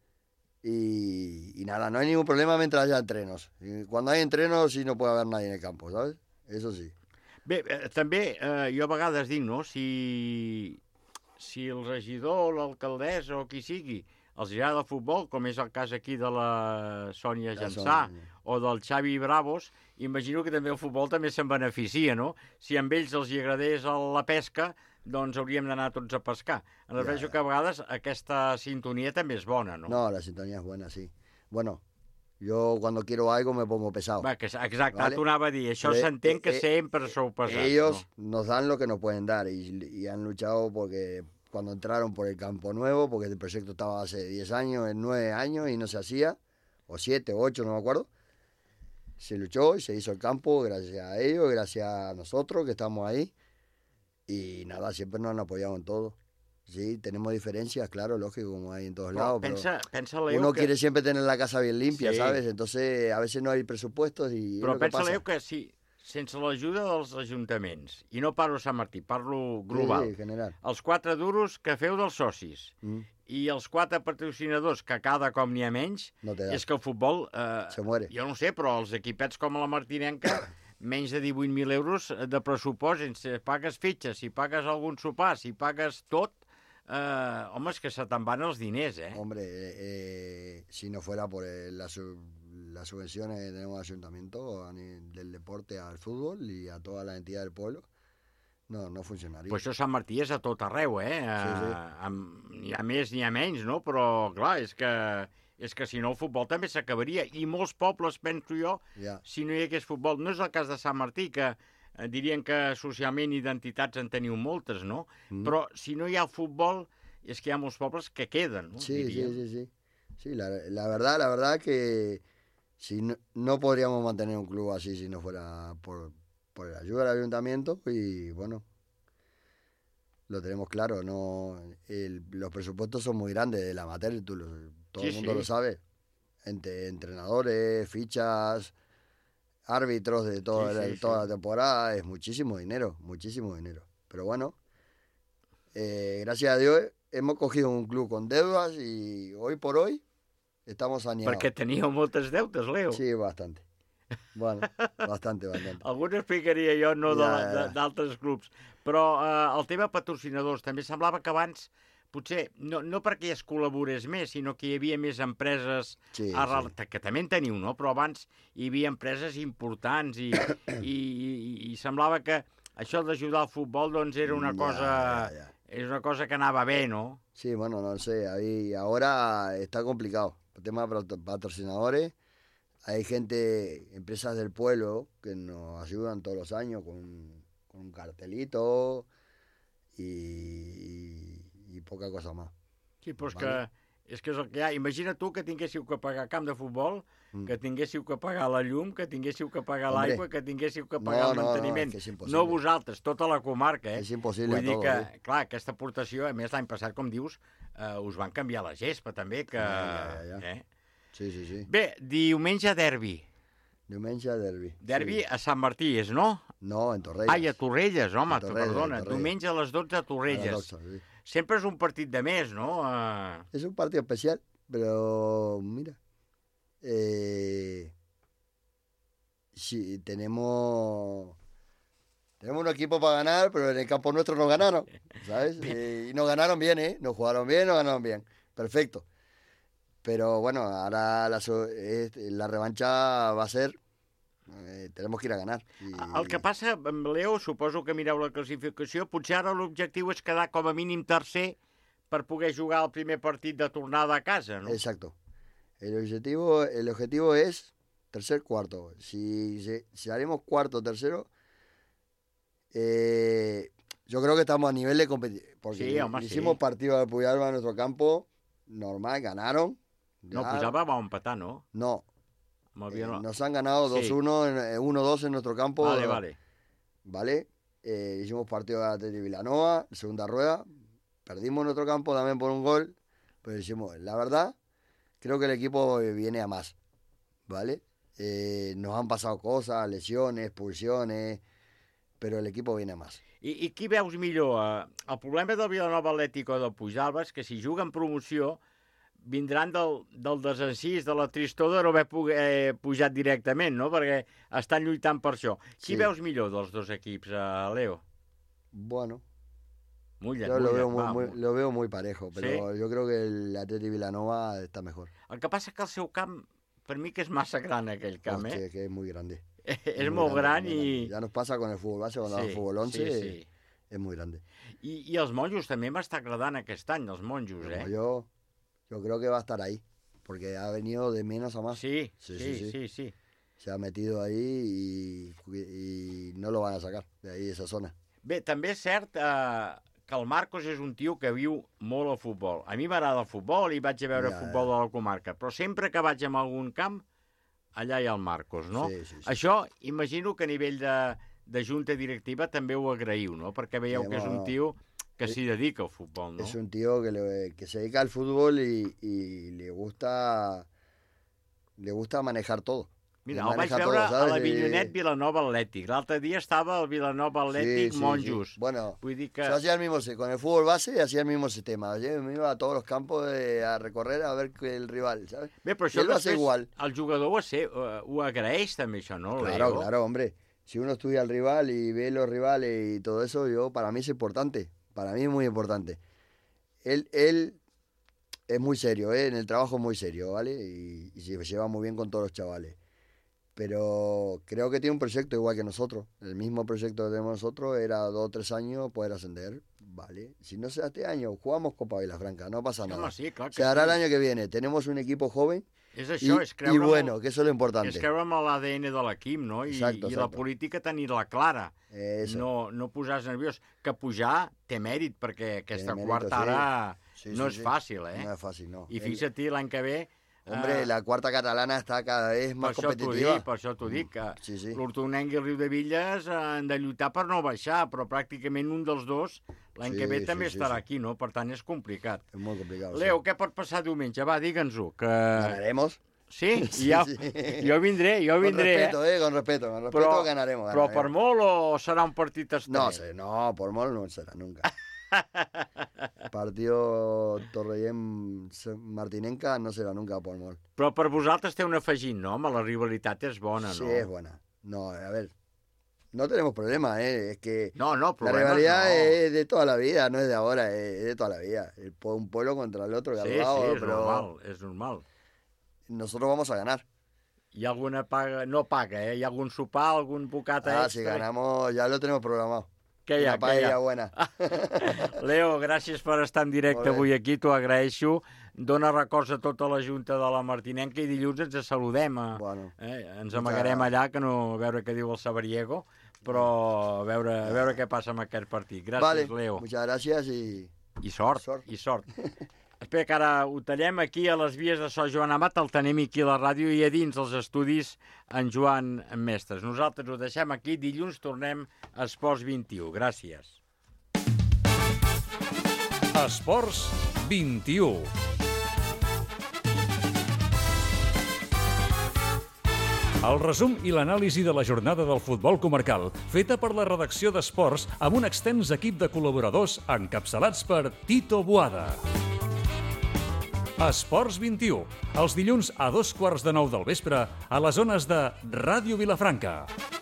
Speaker 20: Y, y nada, no hay ningún problema mientras haya entrenos. Y cuando hay entrenos sí no puede haber nadie en el campo, ¿sabes? Eso sí.
Speaker 2: Bé, eh, també eh, jo a vegades dic, no?, si, si el regidor, l'alcaldessa o qui sigui els agrada el futbol, com és el cas aquí de la Sònia
Speaker 20: La
Speaker 2: Jansà
Speaker 20: Sònia.
Speaker 2: o del Xavi Bravos, imagino que també el futbol també se'n beneficia, no? Si a ells els hi agradés la pesca, doncs hauríem d'anar tots a pescar. Em refereixo que a vegades aquesta sintonia també és bona, no?
Speaker 20: No, la sintonía es buena, sí. Bueno, yo cuando quiero algo me pongo pesado.
Speaker 2: Va, que, exacte,
Speaker 20: ¿vale?
Speaker 2: t'ho anava a dir. Això
Speaker 20: Pero,
Speaker 2: s'entén que
Speaker 20: eh,
Speaker 2: sempre sou pesats,
Speaker 20: Ellos
Speaker 2: no?
Speaker 20: nos dan lo que nos pueden dar y, y han luchado porque cuando entraron por el campo nuevo, porque el proyecto estaba hace diez años, en nueve años y no se hacía, o siete, o ocho, no me acuerdo. Se luchó y se hizo el campo gracias a ellos, gracias a nosotros que estamos ahí. Y nada, siempre nos han apoyado en todo. Sí, tenemos diferencias, claro, lógico, como hay en todos
Speaker 2: Però
Speaker 20: lados.
Speaker 2: pensa,
Speaker 20: pero
Speaker 2: pensa, Leo,
Speaker 20: uno
Speaker 2: que...
Speaker 20: quiere siempre tener la casa bien limpia,
Speaker 2: Sí.
Speaker 20: ¿sabes? Entonces a veces no hay presupuestos y es
Speaker 2: Però
Speaker 20: lo que
Speaker 2: pensa,
Speaker 20: pasa.
Speaker 2: Leo, que si sense l'ajuda dels ajuntaments, i no parlo Sant Martí, parlo global,
Speaker 20: Sí, general.
Speaker 2: els quatre duros que feu dels socis
Speaker 20: Mm.
Speaker 2: i els quatre patrocinadors, que cada cop n'hi ha menys,
Speaker 20: No te da.
Speaker 2: és que el futbol... Eh,
Speaker 20: Se muere.
Speaker 2: Jo no sé, però els equipets com la Martinenca, menys de divuit mil euros de pressupost, si pagues fitxes, si pagues algun sopar, si pagues tot, eh, home, és que se te'n van els diners, eh?
Speaker 20: Hombre, eh, si no fuera por el- las, sub- las subvenciones que tenemos al ayuntamiento a nivel del deporte al fútbol y a toda la entidad del pueblo, no, no funcionaría.
Speaker 2: Però això Sant Martí és a tot arreu, eh?
Speaker 20: Sí, sí.
Speaker 2: Eh, amb, n'hi ha més, n'hi ha menys, no? Però, clar, és que, és que si no el futbol també s'acabaria. I molts pobles, penso jo,
Speaker 20: Ja.
Speaker 2: si no hi hagués futbol... No és el cas de Sant Martí, que eh, dirien que socialment identitats en teniu moltes, no?
Speaker 20: Mm.
Speaker 2: Però si no hi ha futbol, és que hi ha molts pobles que queden, no?
Speaker 20: Sí, sí,
Speaker 2: Diríem.
Speaker 20: sí, sí. Sí, la, la verdad, la verdad que si no, no podríamos mantener un club así si no fuera por, por la ayuda del ayuntamiento y bueno, lo tenemos claro, no el- los presupuestos son muy grandes del amateur, tú lo- todo
Speaker 2: Sí,
Speaker 20: el mundo
Speaker 2: sí.
Speaker 20: lo sabe, entre entrenadores, fichas, árbitros de toda,
Speaker 2: Sí,
Speaker 20: la,
Speaker 2: sí,
Speaker 20: toda
Speaker 2: sí.
Speaker 20: la temporada, es muchísimo dinero, muchísimo dinero. Pero bueno, eh, gracias a Dios hemos cogido un club con deudas y hoy por hoy estamos saneados.
Speaker 2: Perquè teníeu moltes deutes, Leo.
Speaker 20: Sí, bastante. Bueno, bastante, bastante.
Speaker 2: Alguns explicaria jo, no de-
Speaker 20: Ja, ja, ja.
Speaker 2: de- d'altres clubs. Però eh, el tema patrocinadors, també semblava que abans, potser, no, no perquè es col·laborés més, sinó que hi havia més empreses,
Speaker 20: Sí,
Speaker 2: arrel, que també en teniu, no? Però abans hi havia empreses importants i, i, i, i semblava que això d'ajudar al futbol doncs era una
Speaker 20: Ja,
Speaker 2: cosa...
Speaker 20: ja, ja.
Speaker 2: És una cosa que anava bé, no?
Speaker 20: Sí, bueno, no sé, ahí ahora está complicado. El tema de patro- patrocinadores, hay gente, empresas del pueblo que nos ayudan todos los años con, con un cartelito y, y, y poca cosa más.
Speaker 2: Sí, però és
Speaker 20: Vale.
Speaker 2: que, és que és el que hi ha. Imagina tu que tinguéssiu que pagar camp de futbol,
Speaker 20: Mm.
Speaker 2: que tinguéssiu que pagar la llum, que tinguéssiu que pagar
Speaker 20: Hombre.
Speaker 2: l'aigua, que tinguéssiu que
Speaker 20: No,
Speaker 2: pagar el
Speaker 20: no, no,
Speaker 2: manteniment.
Speaker 20: és que és impossible.
Speaker 2: No vosaltres, tota la comarca, eh?
Speaker 20: És impossible
Speaker 2: Vull dir
Speaker 20: todo,
Speaker 2: que,
Speaker 20: eh?
Speaker 2: clar, aquesta aportació, a més, l'any passat, com dius, eh, us van canviar la gespa, també, que...
Speaker 20: Ja, ja, ja.
Speaker 2: Eh?
Speaker 20: Sí, sí, sí.
Speaker 2: Bé, diumenge derbi.
Speaker 20: Diumenge derbi.
Speaker 2: Derbi
Speaker 20: sí.
Speaker 2: a Sant Martí, és, no?
Speaker 20: No, en Torrelles.
Speaker 2: Ai, a Torrelles, home,
Speaker 20: A Torrelles,
Speaker 2: perdona.
Speaker 20: a Torrelles.
Speaker 2: Diumenge a les dotze a Torrelles.
Speaker 20: A las doce, sí.
Speaker 2: Sempre és un partit de més, no? Eh...
Speaker 20: Es un partido especial, pero mira, eh, sí, tenemos tenemos un equipo para ganar, pero en el campo nuestro no ganaron, ¿sabes? Eh, y nos ganaron bien, ¿eh? Nos jugaron bien, nos ganaron bien, perfecto. Pero bueno, ahora la, so- es- la revancha va a ser, eh, tenemos que ir a ganar. Y-
Speaker 2: El que passa, amb Leo, suposo que mireu la classificació, potser ara l'objectiu és quedar com a mínim tercer per poder jugar el primer partit de tornada a casa, no?
Speaker 20: Exacto. El objetivo, el objetivo es tercer, cuarto. Si, si, si salimos cuarto, tercero, eh, yo creo que estamos a nivel de competición. Porque
Speaker 2: Sí, home,
Speaker 20: hicimos
Speaker 2: sí.
Speaker 20: partido al Puyalba en nuestro campo, normal, ganaron.
Speaker 2: No,
Speaker 20: Ya-
Speaker 2: Pujalba va empatar, no?
Speaker 20: No.
Speaker 2: Amb el
Speaker 20: Eh,
Speaker 2: Vilanova.
Speaker 20: nos han ganado
Speaker 2: Sí.
Speaker 20: dos uno, en- eh, uno dos en nuestro campo.
Speaker 2: Vale, vale.
Speaker 20: ¿Vale? Eh, hicimos partido de Atleti Vilanova, segunda rueda. Perdimos nuestro campo también por un gol. Pero hicimos, la verdad, creo que el equipo eh, viene a más. ¿Vale? Eh, nos han pasado cosas, lesiones, expulsiones. Pero el equipo viene a más.
Speaker 2: I, I qui veus millor? Eh, el problema del Vilanova Atlètic o del Pujalba és que si juguen promoció vindran del, del desencís, de la tristor de no haver pu eh, pujat directament, no? Perquè estan lluitant per això. Qui
Speaker 20: Sí.
Speaker 2: veus millor dels dos equips, eh, Leo?
Speaker 20: Bueno,
Speaker 2: Mulla't,
Speaker 20: yo lo
Speaker 2: mulla't,
Speaker 20: veo, muy,
Speaker 2: va,
Speaker 20: muy-
Speaker 2: mu-
Speaker 20: lo veo muy parejo. Pero
Speaker 2: Sí?
Speaker 20: yo creo que el Atleti Vilanova está mejor.
Speaker 2: El que passa que el seu camp, per mi que és massa gran aquell camp,
Speaker 20: Hostia,
Speaker 2: eh?
Speaker 20: que es muy grande.
Speaker 2: És
Speaker 20: muy
Speaker 2: molt gran
Speaker 20: muy
Speaker 2: i...
Speaker 20: Ya nos pasa con el fútbol base, cuando
Speaker 2: Sí,
Speaker 20: el fútbol once,
Speaker 2: sí, sí.
Speaker 20: es muy grande.
Speaker 2: I, I els monjos també m'està agradant aquest any, els monjos, eh?
Speaker 20: Como yo, yo creo que va a estar ahí, porque ha venido de menos a más.
Speaker 2: Sí, sí, sí, sí.
Speaker 20: Se ha metido ahí y, y no lo van a sacar de ahí, de esa zona.
Speaker 2: Bé, també és cert eh, que el Marcos és un tio que viu molt el futbol. A mi m'agrada el futbol i vaig a veure
Speaker 20: Ja,
Speaker 2: futbol de la comarca, però sempre que vaig a algun camp, allà hi ha el Marcos, no?
Speaker 20: Sí, sí, sí.
Speaker 2: Això, imagino que a nivell de, de junta directiva també ho agraïu, no? Perquè veieu
Speaker 20: Sí,
Speaker 2: que és un
Speaker 20: no.
Speaker 2: tio que s'hi dedica al futbol, no?
Speaker 20: Es un tío que, le- que se dedica al fútbol y, y le gusta le gusta manejar todo.
Speaker 2: Mira,
Speaker 20: Le
Speaker 2: el vaig
Speaker 20: maneja
Speaker 2: veure
Speaker 20: todo,
Speaker 2: a
Speaker 20: ¿sabes?
Speaker 2: la
Speaker 20: Y-
Speaker 2: Villonet Vilanova Atlètic. L'altre dia estava al Vilanova Atlètic
Speaker 20: Sí, sí,
Speaker 2: Monjos.
Speaker 20: sí. Bueno,
Speaker 2: Vull dir que...
Speaker 20: yo hacía el mismo, si- con el fútbol base hacía el mismo sistema. Yo me iba a todos los campos de- a recorrer a ver que el rival, ¿sabes?
Speaker 2: Bé, però
Speaker 20: Y
Speaker 2: això
Speaker 20: él lo hace
Speaker 2: després
Speaker 20: igual.
Speaker 2: el jugador ho, sé, ho, ho agraeix també, això, no?
Speaker 20: Claro,
Speaker 2: Leo?
Speaker 20: claro, hombre. Si uno estudia al rival y ve los rivales y todo eso, yo para mí es importante. Para mí es muy importante. él, él es muy serio, ¿eh? En el trabajo es muy serio, ¿vale? Y, y se lleva muy bien con todos los chavales. Pero creo que tiene un proyecto igual que nosotros. El mismo proyecto que tenemos nosotros era dos o tres años poder ascender, ¿vale? Si no sea este año, jugamos Copa Vilafranca, no pasa nada.
Speaker 2: Home, sí, clar que
Speaker 20: Se hará
Speaker 2: sí.
Speaker 20: el año que viene. Tenemos un equipo joven
Speaker 2: És això,
Speaker 20: y,
Speaker 2: és creure
Speaker 20: y bueno, que eso es lo importante.
Speaker 2: És creure amb l'A D N de l'equip, no? I,
Speaker 20: Exacto,
Speaker 2: I la
Speaker 20: exacto.
Speaker 2: política tenir-la clara.
Speaker 20: Eso.
Speaker 2: No, no posar-se nerviós. Que pujar té mèrit, perquè aquesta
Speaker 20: mérito,
Speaker 2: quarta
Speaker 20: sí.
Speaker 2: ara
Speaker 20: Sí,
Speaker 2: no
Speaker 20: sí,
Speaker 2: és
Speaker 20: sí.
Speaker 2: fàcil, eh?
Speaker 20: No es fácil, no.
Speaker 2: I
Speaker 20: El-
Speaker 2: fixa-t'hi l'any que ve...
Speaker 20: Hombre,
Speaker 2: eh,
Speaker 20: la cuarta catalana está cada vez
Speaker 2: per
Speaker 20: más
Speaker 2: això t'ho
Speaker 20: competitiva.
Speaker 2: dic, per això t'ho dic, que
Speaker 20: Sí, sí.
Speaker 2: l'Hortonenc i el Riu de Villes han de lluitar per no baixar, però pràcticament un dels dos l'any
Speaker 20: Sí,
Speaker 2: que ve
Speaker 20: sí,
Speaker 2: també
Speaker 20: sí,
Speaker 2: estarà
Speaker 20: sí.
Speaker 2: aquí, no? Per tant, és complicat.
Speaker 20: Es muy complicado.
Speaker 2: Leo, què pot passar diumenge? Va, digue'ns-ho. Que...
Speaker 20: Ganaremos.
Speaker 2: Sí?
Speaker 20: Sí,
Speaker 2: ja,
Speaker 20: sí.
Speaker 2: Jo vindré, jo
Speaker 20: Con
Speaker 2: vindré.
Speaker 20: respeto, eh, con respeto, con respeto
Speaker 2: Però,
Speaker 20: ganaremos,
Speaker 2: però
Speaker 20: ganaremos.
Speaker 2: per molt o serà un partit estret?
Speaker 20: No sé, no, por mol no será nunca. Partido Torrellem Martinenca no será nunca por mol.
Speaker 2: Però per vosaltres té un afegit, no? Home, la rivalitat és bona,
Speaker 20: Sí,
Speaker 2: no?
Speaker 20: es buena. No, a ver, no tenemos problema, ¿eh? Es que
Speaker 2: no, no,
Speaker 20: la
Speaker 2: problemes
Speaker 20: rivalidad
Speaker 2: no.
Speaker 20: es de toda la vida, no es de ahora, es de toda la vida. El, pue- un pueblo contra el otro, que
Speaker 2: Sí,
Speaker 20: al lado,
Speaker 2: sí, és
Speaker 20: pero
Speaker 2: normal, és normal.
Speaker 20: nosotros vamos a ganar.
Speaker 2: Hi ha alguna paga... No paga, eh? Hi ha algun sopar, algun bocata
Speaker 20: Ah,
Speaker 2: extra?
Speaker 20: si ganamos, ya lo tenemos programado.
Speaker 2: Què hi ha,
Speaker 20: Una
Speaker 2: què hi ha?
Speaker 20: paella buena.
Speaker 2: Leo, gràcies per estar en directe
Speaker 20: Molt bé.
Speaker 2: avui aquí, t'ho agraeixo. Dóna records a tota la Junta de la Martinenca i dilluns ens saludem. A,
Speaker 20: bueno,
Speaker 2: eh? Ens
Speaker 20: muchas
Speaker 2: amagarem
Speaker 20: gracias.
Speaker 2: allà, que no a veure què diu el Sabariego, però a veure, a veure què passa amb aquest partit. Gràcies,
Speaker 20: Vale,
Speaker 2: Leo.
Speaker 20: muchas gracias y...
Speaker 2: I sort, i sort. Espera, que ara ho tallem aquí a les vies de So Joan Amat, el tenim aquí a la ràdio i a dins dels estudis en Joan Mestres. Nosaltres ho deixem aquí, dilluns tornem a Esports vint-i-u. Gràcies.
Speaker 1: Esports vint-i-u. El resum i l'anàlisi de la jornada del futbol comarcal, feta per la redacció d'Esports amb un extens equip de col·laboradors encapçalats per Tito Boada. Esports vint-i-u, els dilluns a dos quarts de nou del vespre a les zones de Ràdio Vilafranca.